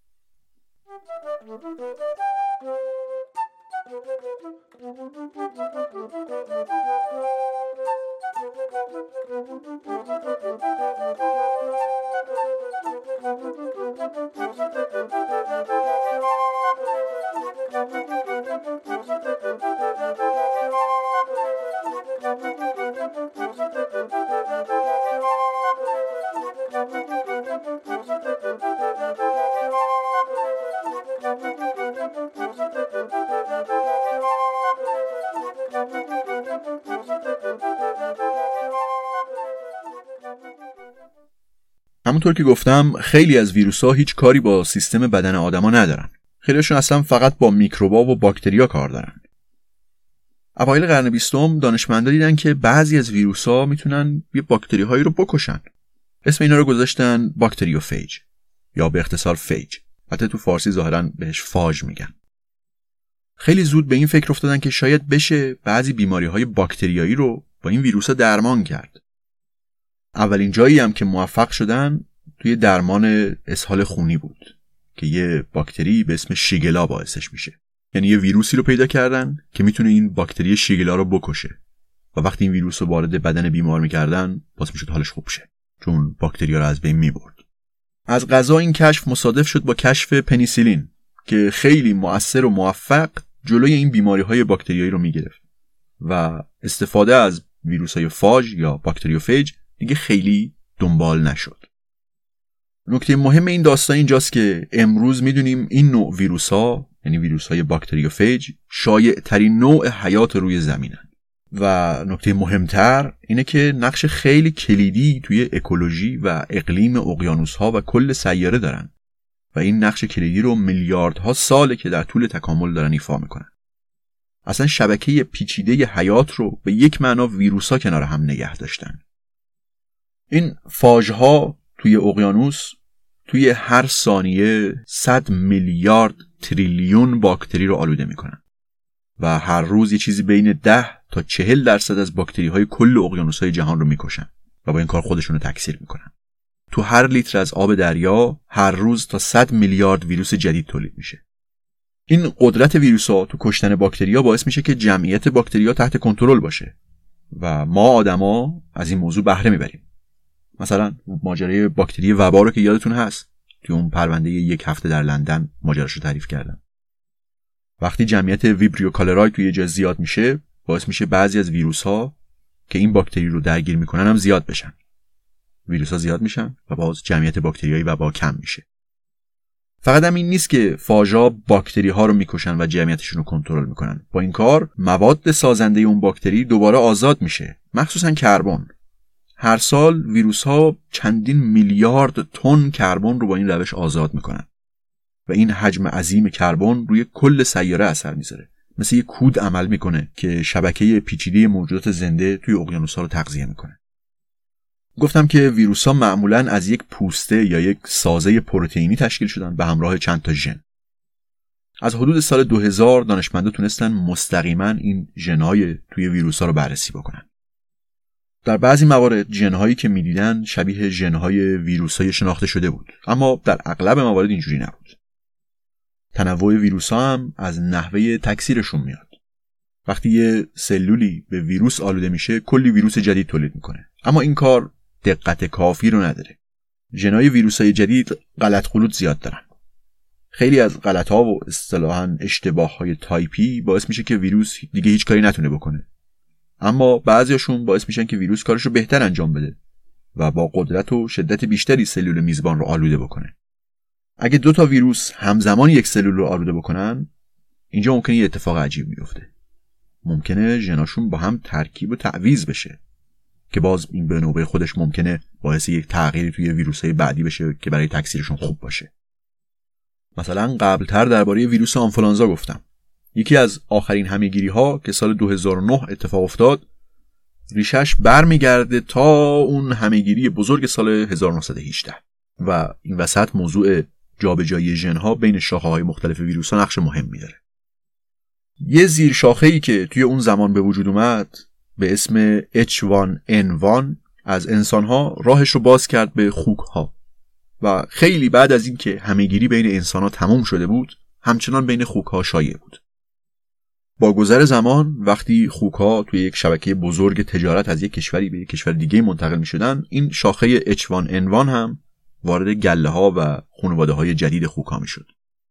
همونطور که گفتم خیلی از ویروس‌ها هیچ کاری با سیستم بدن آدما ندارن. خیلیشون اصلا فقط با میکروبا و باکتریا کار دارن. اوایل قرن بیستم دانشمندا دیدن که بعضی از ویروس‌ها میتونن یه باکتری‌هایی رو بکشن. اسم اینا رو گذاشتن باکتریوفیج یا به اختصار فیج. حتی تو فارسی ظاهراً بهش فاج میگن. خیلی زود به این فکر افتادن که شاید بشه بعضی بیماری‌های باکتریایی رو با این ویروس‌ها درمان کرد. اولین جایی هم که موفق شدن توی درمان اسهال خونی بود که یه باکتری به اسم شیگلا باعثش میشه. یعنی یه ویروسی رو پیدا کردن که میتونه این باکتری شیگلا رو بکشه و وقتی این ویروس رو وارد بدن بیمار میکردن باعث میشد حالش خوب شه چون باکتریا رو از بین میبرد. از قضا این کشف مصادف شد با کشف پنیسیلین که خیلی مؤثر و موفق جلوی این بیماری‌های باکتریایی رو میگرفت و استفاده از ویروس‌های فاج یا باکتریوفیج دیگه خیلی دنبال نشد. نکته مهم این داستان اینجاست که امروز میدونیم این نوع ویروس‌ها یعنی ویروس‌های باکتریوفیج شایع ترین نوع حیات روی زمینن و نکته مهمتر اینه که نقش خیلی کلیدی توی اکولوژی و اقلیم اقیانوس‌ها و کل سیاره دارن و این نقش کلیدی رو میلیاردها ساله که در طول تکامل دارن ایفا میکنن. اصلا شبکه پیچیده حیات رو به یک معنا ویروس‌ها کنار هم نگه داشتن. این فاژها توی اقیانوس توی هر ثانیه صد میلیارد تریلیون باکتری رو آلوده میکنن و هر روز یه چیزی بین ده تا چهل درصد از باکتری های کل اقیانوس‌های جهان رو میکشن و با این کار خودشون رو تکثیر میکنن. تو هر لیتر از آب دریا هر روز تا صد میلیارد ویروس جدید تولید میشه. این قدرت ویروس‌ها تو کشتن باکتریا باعث میشه که جمعیت باکتریا تحت کنترل باشه و ما آدما از این موضوع بهره میبریم. مثلا ماجرای باکتری وبا رو که یادتون هست توی اون پرونده یک هفته در لندن ماجراش رو تعریف کردم. وقتی جمعیت ویبریو کالرای توی یه جا زیاد میشه باعث میشه بعضی از ویروس‌ها که این باکتری رو درگیر میکنن هم زیاد بشن. ویروس‌ها زیاد میشن و باز جمعیت باکتریایی وبا کم میشه. فقط هم این نیست که فاژها باکتری‌ها رو میکشن و جمعیتشون رو کنترل میکنن. با این کار مواد سازنده اون باکتری دوباره آزاد میشه، مخصوصا کربن. هر سال ویروس‌ها چندین میلیارد تن کربن رو با این روش آزاد میکنن و این حجم عظیم کربن روی کل سیاره اثر میذاره. مثل یک کود عمل میکنه که شبکه پیچیده موجودات زنده توی اقیانوس‌ها رو تغذیه میکنه. گفتم که ویروس‌ها معمولاً از یک پوسته یا یک سازه پروتئینی تشکیل شدن به همراه چند تا ژن. از حدود سال دو هزار دانشمندا تونستن مستقیما این ژن‌های توی ویروس‌ها رو بررسی بکنن. در بعضی موارد ژن‌هایی که می‌دیدن شبیه ژن‌های ویروس‌های شناخته شده بود، اما در اغلب موارد اینجوری نبود. تنوع ویروس‌ها هم از نحوه تکثیرشون میاد. وقتی یه سلولی به ویروس آلوده میشه، کلی ویروس جدید تولید میکنه، اما این کار دقت کافی رو نداره. ژن‌های ویروس‌های جدید غلط غلوط زیاد دارن. خیلی از غلط‌ها و اصطلاحاً اشتباه‌های تایپی باعث میشه که ویروس دیگه هیچ کاری نتونه بکنه. اما بعضیاشون باعث میشن که ویروس کارش رو بهتر انجام بده و با قدرت و شدت بیشتری سلول میزبان رو آلوده بکنه. اگه دو تا ویروس همزمان یک سلول رو آلوده بکنن، اینجا ممکنه یه اتفاق عجیب بیفته. ممکنه ژناشون با هم ترکیب و تعویض بشه که باز این به نوبه خودش ممکنه باعث یک تغییری توی ویروس‌های بعدی بشه که برای تکثیرشون خوب باشه. مثلا قبلتر درباره ویروس آنفولانزا گفتم. یکی از آخرین همه‌گیری‌ها که سال دو هزار و نه اتفاق افتاد، ریشش برمیگرده تا اون همه‌گیری بزرگ سال هزار و نهصد و هجده و این وسط موضوع جابجایی ژن‌ها بین شاخه‌های مختلف ویروس‌ها نقش مهمی داره. یه زیر شاخه‌ای که توی اون زمان به وجود اومد به اسم اچ وان ان وان از انسان‌ها راهش رو باز کرد به خوک‌ها و خیلی بعد از این که همه‌گیری بین انسان‌ها تموم شده بود، همچنان بین خوک‌ها شایع بود. با گذر زمان وقتی خوک‌ها توی یک شبکه بزرگ تجارت از یک کشوری به یک کشور دیگه منتقل می‌شدن، این شاخه اچ وان ان وان هم وارد گله‌ها و خانواده‌های جدید خوک‌ها می‌شد.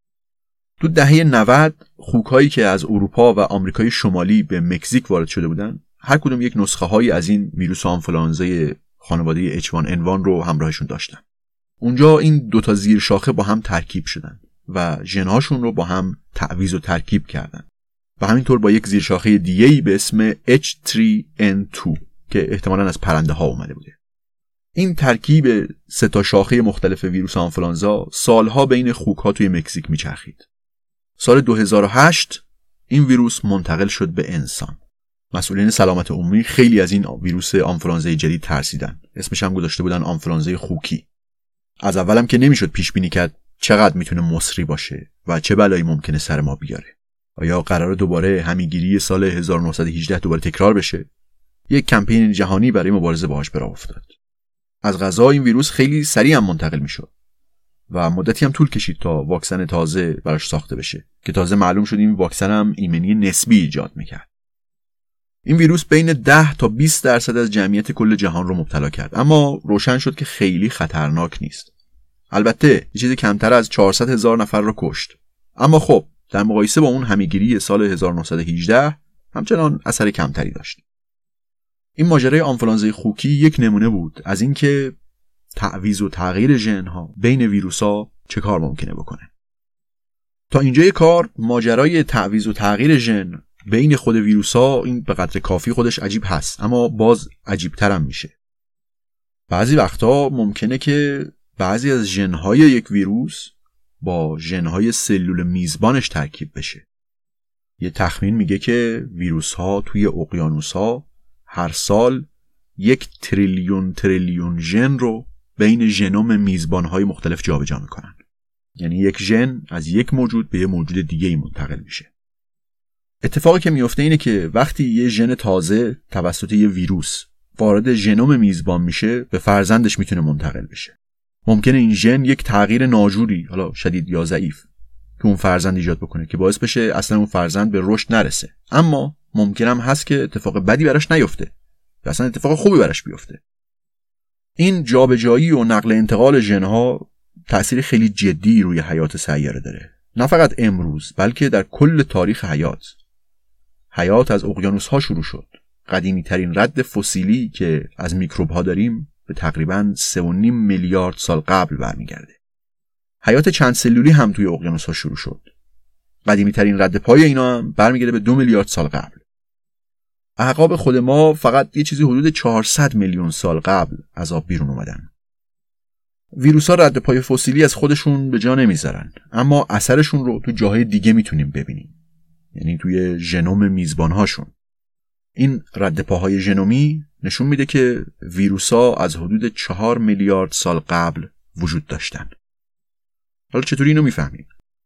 تو دهه نود خوک‌هایی که از اروپا و آمریکای شمالی به مکزیک وارد شده بودن، هر کدوم یک نسخه‌هایی از این ویروس آنفولانزای خانواده اچ وان ان وان رو همراهشون داشتن. اونجا این دو تا زیر شاخه با هم ترکیب شدن و ژن‌هاشون رو با هم تعویض و ترکیب کردن و همینطور با یک زیر شاخه دیگه‌ای به اسم اچ تری ان تو که احتمالاً از پرنده ها اومده بوده. این ترکیب سه تا شاخه مختلف ویروس آنفولانزا سالها بین خوک‌ها توی مکزیک میچرخید. سال دو هزار و هشت این ویروس منتقل شد به انسان. مسئولین سلامت عمومی خیلی از این ویروس آنفولانزای جدید ترسیدن. اسمش هم گذاشته بودن آنفولانزای خوکی. از اولم که نمیشد پیش بینی کرد چقدر میتونه مصری باشه و چه بلایی ممکنه سر ما بیاره. آیا قراره دوباره همه‌گیری سال هزار و نهصد و هجده دوباره تکرار بشه؟ یک کمپین جهانی برای مبارزه باهاش به راه افتاد. از قضا این ویروس خیلی سریع هم منتقل میشد و مدتی هم طول کشید تا واکسن تازه براش ساخته بشه که تازه معلوم شد این واکسن هم ایمنی نسبی ایجاد میکرد. این ویروس بین ده تا بیست درصد از جمعیت کل جهان رو مبتلا کرد، اما روشن شد که خیلی خطرناک نیست. البته یه چیز کمتر از چهارصد هزار نفر رو کشت، اما خب در مقایسه با اون همه‌گیری سال هزار و نهصد و هجده همچنان اثر کمتری داشت. این ماجرای آنفولانزای خوکی یک نمونه بود از اینکه تعویض و تغییر ژن‌ها بین ویروس‌ها چه کار ممکنه بکنه. تا اینجای کار ماجرای تعویض و تغییر ژن بین خود ویروس‌ها این به قدر کافی خودش عجیب هست، اما باز عجیب‌تر هم میشه. بعضی وقتا ممکنه که بعضی از ژن‌های یک ویروس با ژن‌های سلول میزبانش ترکیب بشه. یه تخمین میگه که ویروس‌ها توی اقیانوس‌ها هر سال یک تریلیون تریلیون ژن رو بین ژنوم میزبان‌های مختلف جابجا میکنن. یعنی یک ژن از یک موجود به یک موجود دیگه‌ای منتقل میشه. اتفاقی که میفته اینه که وقتی یه ژن تازه توسط یه ویروس وارد ژنوم میزبان میشه، به فرزندش میتونه منتقل بشه. ممکنه این ژن یک تغییر ناجوری، حالا شدید یا ضعیف، که اون فرزند ایجاد بکنه که باعث بشه اصلا اون فرزند به رشد نرسه. اما ممکن هم هست که اتفاق بدی براش نیفته، اصلا اتفاق خوبی براش بیفته. این جابجایی و نقل انتقال ژن‌ها تأثیر خیلی جدی روی حیات سیاره داره. نه فقط امروز، بلکه در کل تاریخ حیات. حیات از اقیانوس‌ها شروع شد. قدیمی ترین رد فسیلی که از میکروب‌ها داریم به تقریباً سه و نیم میلیارد سال قبل برمیگرده. حیات چند سلولی هم توی اقیانوس‌ها شروع شد. قدیمی ترین رد پای اینا هم برمیگرده به دو میلیارد سال قبل. اعقاب خود ما فقط یه چیزی حدود چهارصد میلیون سال قبل از آب بیرون اومدن. ویروس‌ها رد پای فسیلی از خودشون به جا نمیذارن، اما اثرشون رو تو جاهای دیگه میتونیم ببینیم. یعنی توی ژنوم میزبان‌هاشون. این رد پاهای ژنومی نشون میده که ویروس‌ها از حدود چهار میلیارد سال قبل وجود داشتن. حالا چطوری اینو میفهمیم؟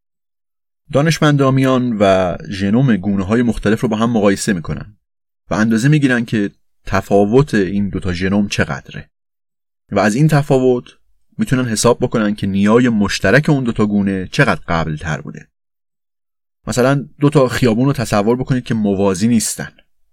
دانشمندان میان و ژنوم گونه‌های مختلف رو با هم مقایسه میکنن و اندازه میگیرن که تفاوت این دوتا ژنوم چقدره و از این تفاوت میتونن حساب بکنن که نیای مشترک اون دوتا گونه چقدر قبل تر بوده. مثلا دوتا خیابون رو تصور بکنید که موازی نیستن.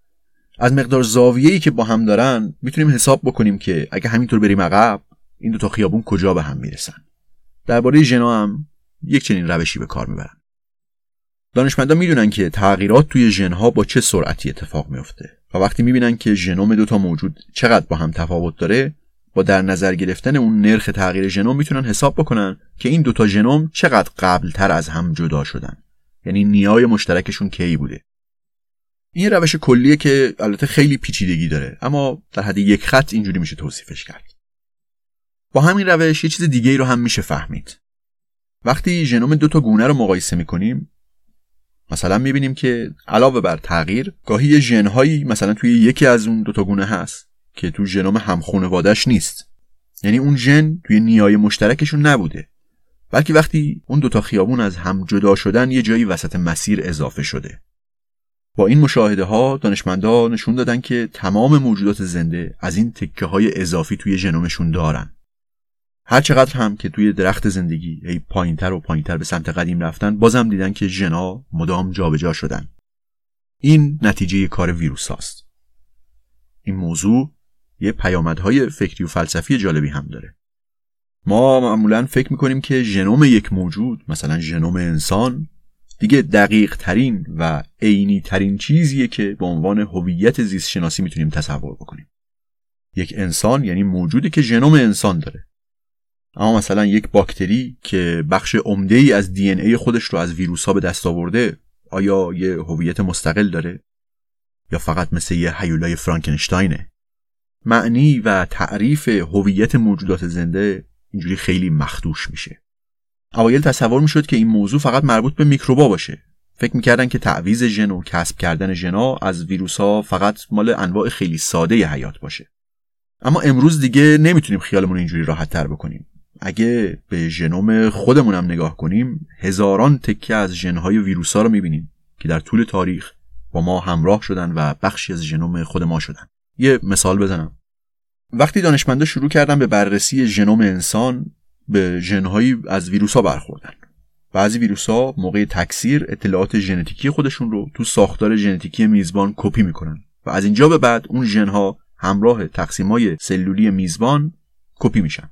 از مقدار زاویه‌ای که با هم دارن میتونیم حساب بکنیم که اگه همینطور بریم عقب این دوتا خیابون کجا به هم میرسن. درباره ژن‌ها هم یک چنین روشی به کار میبرن. دانشمندان میدونن که تغییرات توی ژن‌ها با چه سرعتی اتفاق میفته و وقتی میبینن که ژنوم دوتا موجود چقدر با هم تفاوت داره، با در نظر گرفتن اون نرخ تغییر ژنوم میتونن حساب بکنن که این دوتا ژنوم چقدر قبل تر از هم جدا شدن، یعنی نیای مشترکشون کی بوده. این روش کلیه که البته خیلی پیچیدگی داره، اما در حد یک خط اینجوری میشه توصیفش کرد. با همین روش یه چیز دیگه ای رو هم میشه فهمید. وقتی ژنوم دوتا گونه رو مقایسه میکنیم، مثلا میبینیم که علاوه بر تغییر گاهی یه ژن‌هایی مثلا توی یکی از اون دوتا گونه هست که تو ژنوم همخانواده‌اش نیست، یعنی اون ژن توی نیای مشترکشون نبوده، بلکه وقتی اون دوتا خیابون از هم جدا شدن یه جایی وسط مسیر اضافه شده. با این مشاهده ها دانشمندان نشون دادن که تمام موجودات زنده از این تکه های اضافی توی ژنومشون دارن. هر چقدر هم که توی درخت زندگی ای پایینتر و پایینتر به سمت قدیم رفتن، بازم دیدن که ژن‌ها مدام جابجا شدن. این نتیجه کار ویروس هاست. این موضوع یه پیامدهای فکری و فلسفی جالبی هم داره. ما معمولاً فکر میکنیم که ژنوم یک موجود، مثلا ژنوم انسان، دیگه دقیق ترین و عینی ترین چیزیه که به عنوان هویت زیست شناسی میتونیم تصور بکنیم. یک انسان یعنی موجودی که ژنوم انسان داره. اما مثلا یک باکتری که بخش عمده‌ای از دی ان ای خودش رو از ویروس‌ها به دست آورده، آیا یه هویت مستقل داره یا فقط مثل یه هیولای فرانکنشتاینه؟ معنی و تعریف هویت موجودات زنده اینجوری خیلی مخدوش میشه. اوایل تصور میشد که این موضوع فقط مربوط به میکروبا باشه. فکر میکردن که تعویض ژن و کسب کردن ژن‌ها از ویروس‌ها فقط مال انواع خیلی ساده ی حیات باشه. اما امروز دیگه نمیتونیم خیالمون اینجوری راحت تر بکنیم. اگه به ژنوم خودمون هم نگاه کنیم، هزاران تکه از ژن‌های ویروس‌ها رو میبینیم که در طول تاریخ با ما همراه شدن و بخشی از ژنوم خود ما شدن. یه مثال بزنم. وقتی دانشمندا شروع کردن به بررسی ژنوم انسان، به ژن‌هایی از ویروس‌ها برخوردن. بعضی ویروس‌ها موقع تکثیر اطلاعات ژنتیکی خودشون رو تو ساختار ژنتیکی میزبان کپی میکنن و از اینجا به بعد اون ژن‌ها همراه تقسیم‌های سلولی میزبان کپی میشن.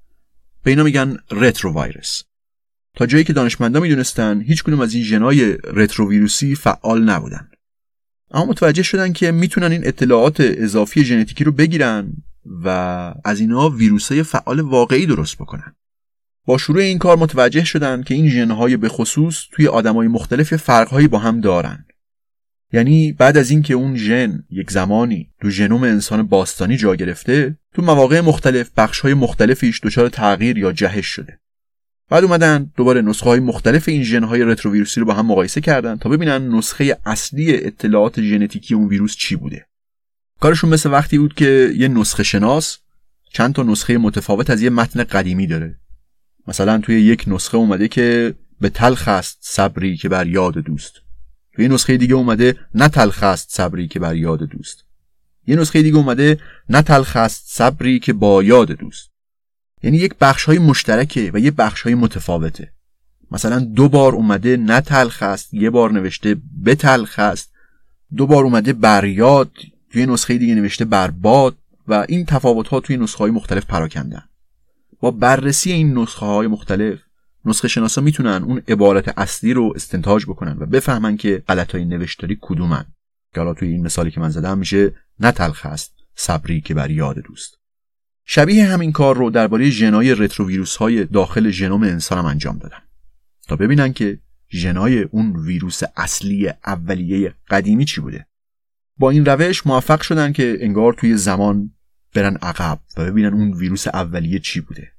به اینا میگن رتروویروس. تا جایی که دانشمندا میدونستن هیچ کدوم از این ژن‌های رتروویروسی فعال نبودن. اما متوجه شدن که میتونن این اطلاعات اضافی ژنتیکی رو بگیرن و از اینا ویروسای فعال واقعی درست بکنن. با شروع این کار متوجه شدن که این ژن‌های به خصوص توی آدمای مختلف فرق‌هایی با هم دارن. یعنی بعد از این که اون ژن یک زمانی تو ژنوم انسان باستانی جا گرفته، تو مواقع مختلف بخش‌های مختلفیش دچار تغییر یا جهش شده. بعد اومدن دوباره نسخه‌های مختلف این ژن‌های رتروویروسی رو با هم مقایسه کردن تا ببینن نسخه اصلی اطلاعات ژنتیکی اون ویروس چی بوده. کارشون مثل وقتی بود که یه نسخه شناس چند تا نسخه متفاوت از یه متن قدیمی داره. مثلا توی یک نسخه اومده که به تلخ است صبری که بر یاد دوست. توی یه نسخه دیگه اومده نه تلخ است صبری که بر یاد دوست. یه نسخه دیگه اومده نه تلخ است صبری که با یاد دوست. یعنی یک بخش‌های مشترکه و یه بخش‌های متفاوته. مثلا دو بار اومده نه تلخ است، یه بار نوشته به تلخ است، دو بار اومده بر یاد، توی نسخه دیگه نوشته بر باد و این تفاوت‌ها توی نسخه‌های مختلف پراکندن. با بررسی این نسخه‌های مختلف، نسخه شناسا میتونن اون عبارت اصلی رو استنتاج بکنن و بفهمن که غلطای نوشتاری کدومن. که حالا توی این مثالی که من زدم میشه نه تلخ است صبری که بر یاد دوست. شبیه همین کار رو درباره ژن‌های رتروویروس‌های داخل ژنوم انسان هم انجام دادن تا ببینن که ژن‌های اون ویروس اصلی اولیه قدیمی چی بوده. با این روش موفق شدن که انگار توی زمان برن عقب و ببینن اون ویروس اولیه چی بوده.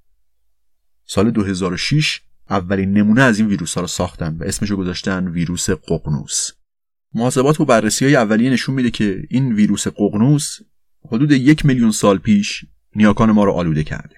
سال دو هزار و شش اولین نمونه از این ویروس‌ها رو ساختن و اسمشو گذاشتن ویروس ققنوس. محاسبات و بررسی‌های اولیه نشون میده که این ویروس ققنوس حدود یک میلیون سال پیش نیاکان ما رو آلوده کرده.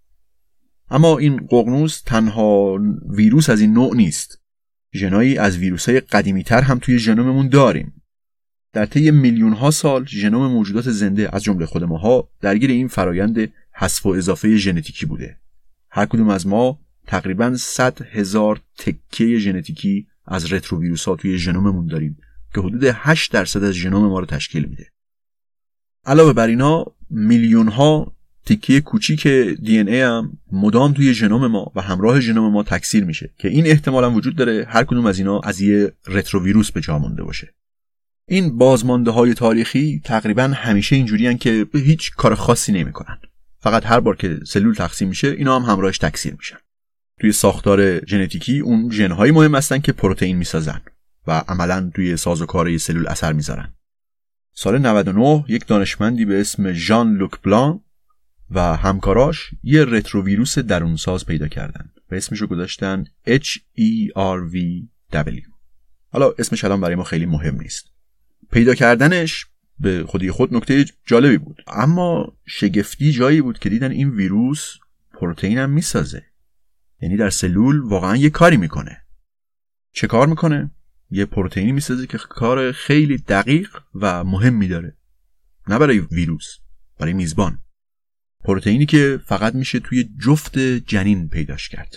اما این ققنوس تنها ویروس از این نوع نیست. ژنایی از ویروس‌های قدیمی‌تر هم توی ژنوممون داریم. در طی میلیون‌ها سال ژنوم موجودات زنده از جمله خود ماها درگیر این فرایند حذف و اضافه ژنتیکی بوده. هر کدوم از ما تقریباً صد هزار تکه ژنتیکی از رتروویروس‌ها توی ژنوممون داریم که حدود هشت درصد از ژنوم ما رو تشکیل میده. علاوه بر اینا میلیون‌ها تکه کوچیک دی ان ای هم مدام توی ژنوم ما و همراه ژنوم ما تکثیر میشه که این احتمال هم وجود داره هر کدوم از اینا از یه رتروویروس به جا مونده باشه. این بازمانده‌های تاریخی تقریباً همیشه اینجوریان که هیچ کار خاصی نمی‌کنن. فقط هر بار که سلول تقسیم میشه اینا هم همراهش تکثیر میشن. توی ساختار ژنتیکی اون ژن‌های مهم هستن که پروتئین میسازن و عملاً توی سازوکار سلول اثر میذارن. سال نود و نه یک دانشمندی به اسم ژان لوک بلان و همکاراش یه رتروویروس درونساز پیدا کردن و اسمشو گذاشتن اچ ای آر وی دبلیو. حالا اسمش الان برای ما خیلی مهم نیست. پیدا کردنش به خودی خود نکته جالبی بود، اما شگفتی جایی بود که دیدن این ویروس پروتئین هم میسازه. یعنی در سلول واقعا یه کاری میکنه. چه کار میکنه؟ یه پروتئینی میسازه که کار خیلی دقیق و مهمی داره. نه برای ویروس، برای میزبان. پروتئینی که فقط میشه توی جفت جنین پیداش کرد.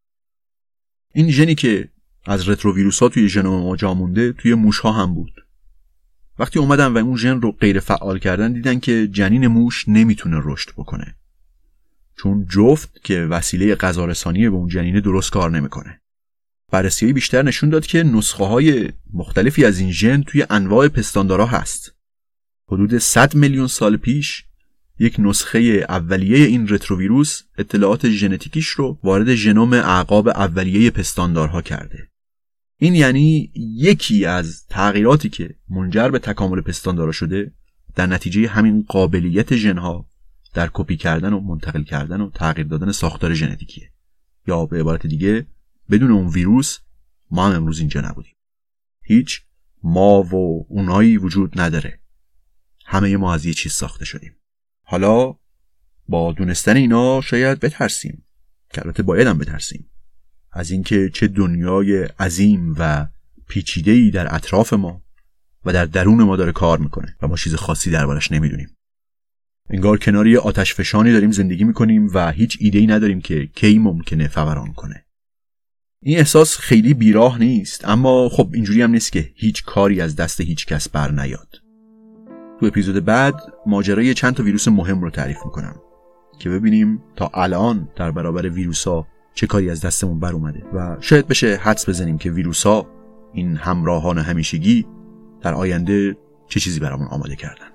این ژنی که از رتروویروس‌ها توی ژنوم ما جا مونده توی موش‌ها هم بود. وقتی اومدن و اون ژن رو غیر فعال کردن دیدن که جنین موش نمیتونه رشد بکنه. چون جفت که وسیله غذا رسانی به اون جنین درست کار نمیکنه. بررسی بیشتر نشون داد که نسخه‌های مختلفی از این ژن توی انواع پستاندارا هست. حدود صد میلیون سال پیش یک نسخه اولیه این رتروویروس اطلاعات ژنتیکیش رو وارد ژنوم اعقاب اولیه پستاندارها کرده. این یعنی یکی از تغییراتی که منجر به تکامل پستاندارا شده در نتیجه همین قابلیت ژن‌ها در کپی کردن و منتقل کردن و تغییر دادن ساختار ژنتیکیه. یا به عبارت دیگه بدون اون ویروس ما هم امروز اینجا نبودیم. هیچ ما و اونایی وجود نداره. همه ما از یه چیز ساخته شدیم. حالا با دونستن اینا شاید بترسیم، که البته باید هم بترسیم، از اینکه چه دنیای عظیم و پیچیده‌ای در اطراف ما و در درون ما داره کار میکنه و ما چیز خاصی دربارش نمیدونیم. انگار کنار یه آتش فشانی داریم زندگی میکنیم و هیچ ایده‌ای نداریم که کی ممکنه فوران کنه. این احساس خیلی بیراه نیست، اما خب اینجوری هم نیست که هیچ کاری از دست هیچ کس بر نیاد. تو اپیزود بعد ماجرای چند تا ویروس مهم رو تعریف میکنم که ببینیم تا الان در برابر ویروس‌ها چه کاری از دستمون بر اومده و شاید بشه حدس بزنیم که ویروس‌ها، این همراهان همیشگی، در آینده چه چیزی برامون آماده کردن.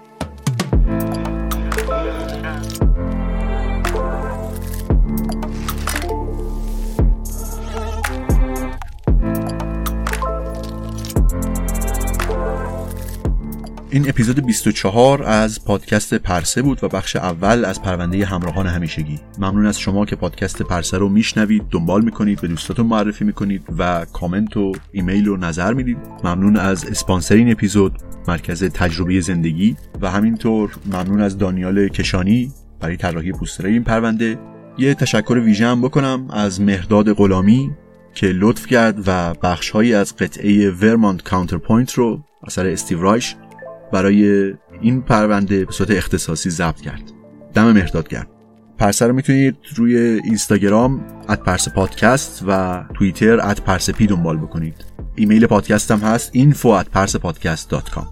این اپیزود بیست و چهار از پادکست پرسه بود و بخش اول از پرونده همراهان همیشگی. ممنون از شما که پادکست پرسه رو میشنوید، دنبال میکنید، به دوستاتون معرفی میکنید و کامنت و ایمیل و نظر میدید. ممنون از اسپانسر این اپیزود، مرکز تجربه زندگی، و همینطور ممنون از دانیال کشانی برای طراحی پوستر این پرونده. یه تشکر ویژه هم بکنم از مهرداد غلامی که لطف کرد و بخش‌هایی از قطعه ورمانت کانترپوینت رو اثر استیو رایش برای این پرونده به صورت اختصاصی ضبط کرد. دم مهرداد گرم. پرسه رو میتونید روی اینستاگرام ات پرسه پادکست و توییتر ات پرسه پی دنبال بکنید. ایمیل پادکست هم هست اینفو ات پرسه پادکست دات کام.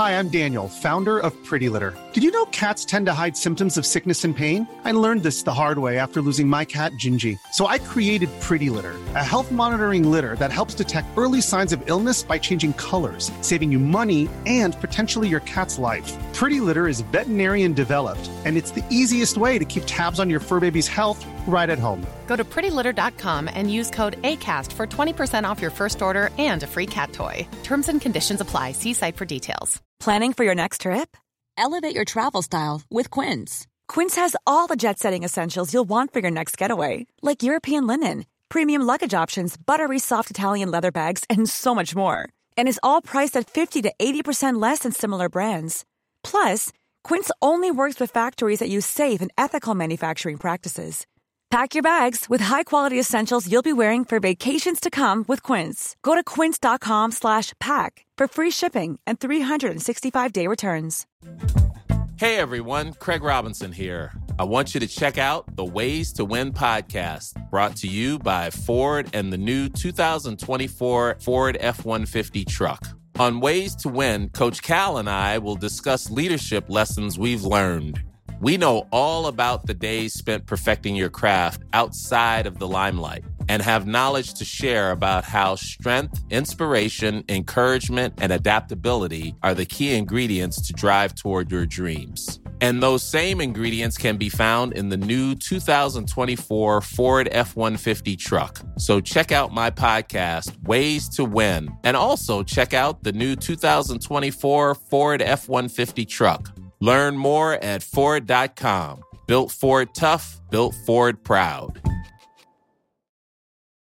Hi, I'm Daniel, founder of Pretty Litter. Did you know cats tend to hide symptoms of sickness and pain? I learned this the hard way after losing my cat, Gingy. So I created Pretty Litter, a health monitoring litter that helps detect early signs of illness by changing colors, saving you money and potentially your cat's life. Pretty Litter is veterinarian developed, and it's the easiest way to keep tabs on your fur baby's health right at home. Go to pretty litter dot com and use code ACAST for twenty percent off your first order and a free cat toy. Terms and conditions apply. See site for details. Planning for your next trip? Elevate your travel style with Quince. Quince has all the jet-setting essentials you'll want for your next getaway, like European linen, premium luggage options, buttery soft Italian leather bags, and so much more. And is all priced at fifty to eighty percent less than similar brands. Plus, Quince only works with factories that use safe and ethical manufacturing practices. Pack your bags with high-quality essentials you'll be wearing for vacations to come with Quince. Go to quince.com slash pack for free shipping and three sixty-five day returns. Hey everyone, Craig Robinson here. I want you to check out the Ways to Win podcast, brought to you by Ford and the new two thousand twenty-four Ford F one fifty truck. On Ways to Win, Coach Cal and I will discuss leadership lessons we've learned. We know all about the days spent perfecting your craft outside of the limelight and have knowledge to share about how strength, inspiration, encouragement, and adaptability are the key ingredients to drive toward your dreams. And those same ingredients can be found in the new two thousand twenty-four Ford F one fifty truck. So check out my podcast, Ways to Win, and also check out the new two thousand twenty-four Ford F one fifty truck. Learn more at Ford dot com. Built Ford tough, built Ford proud.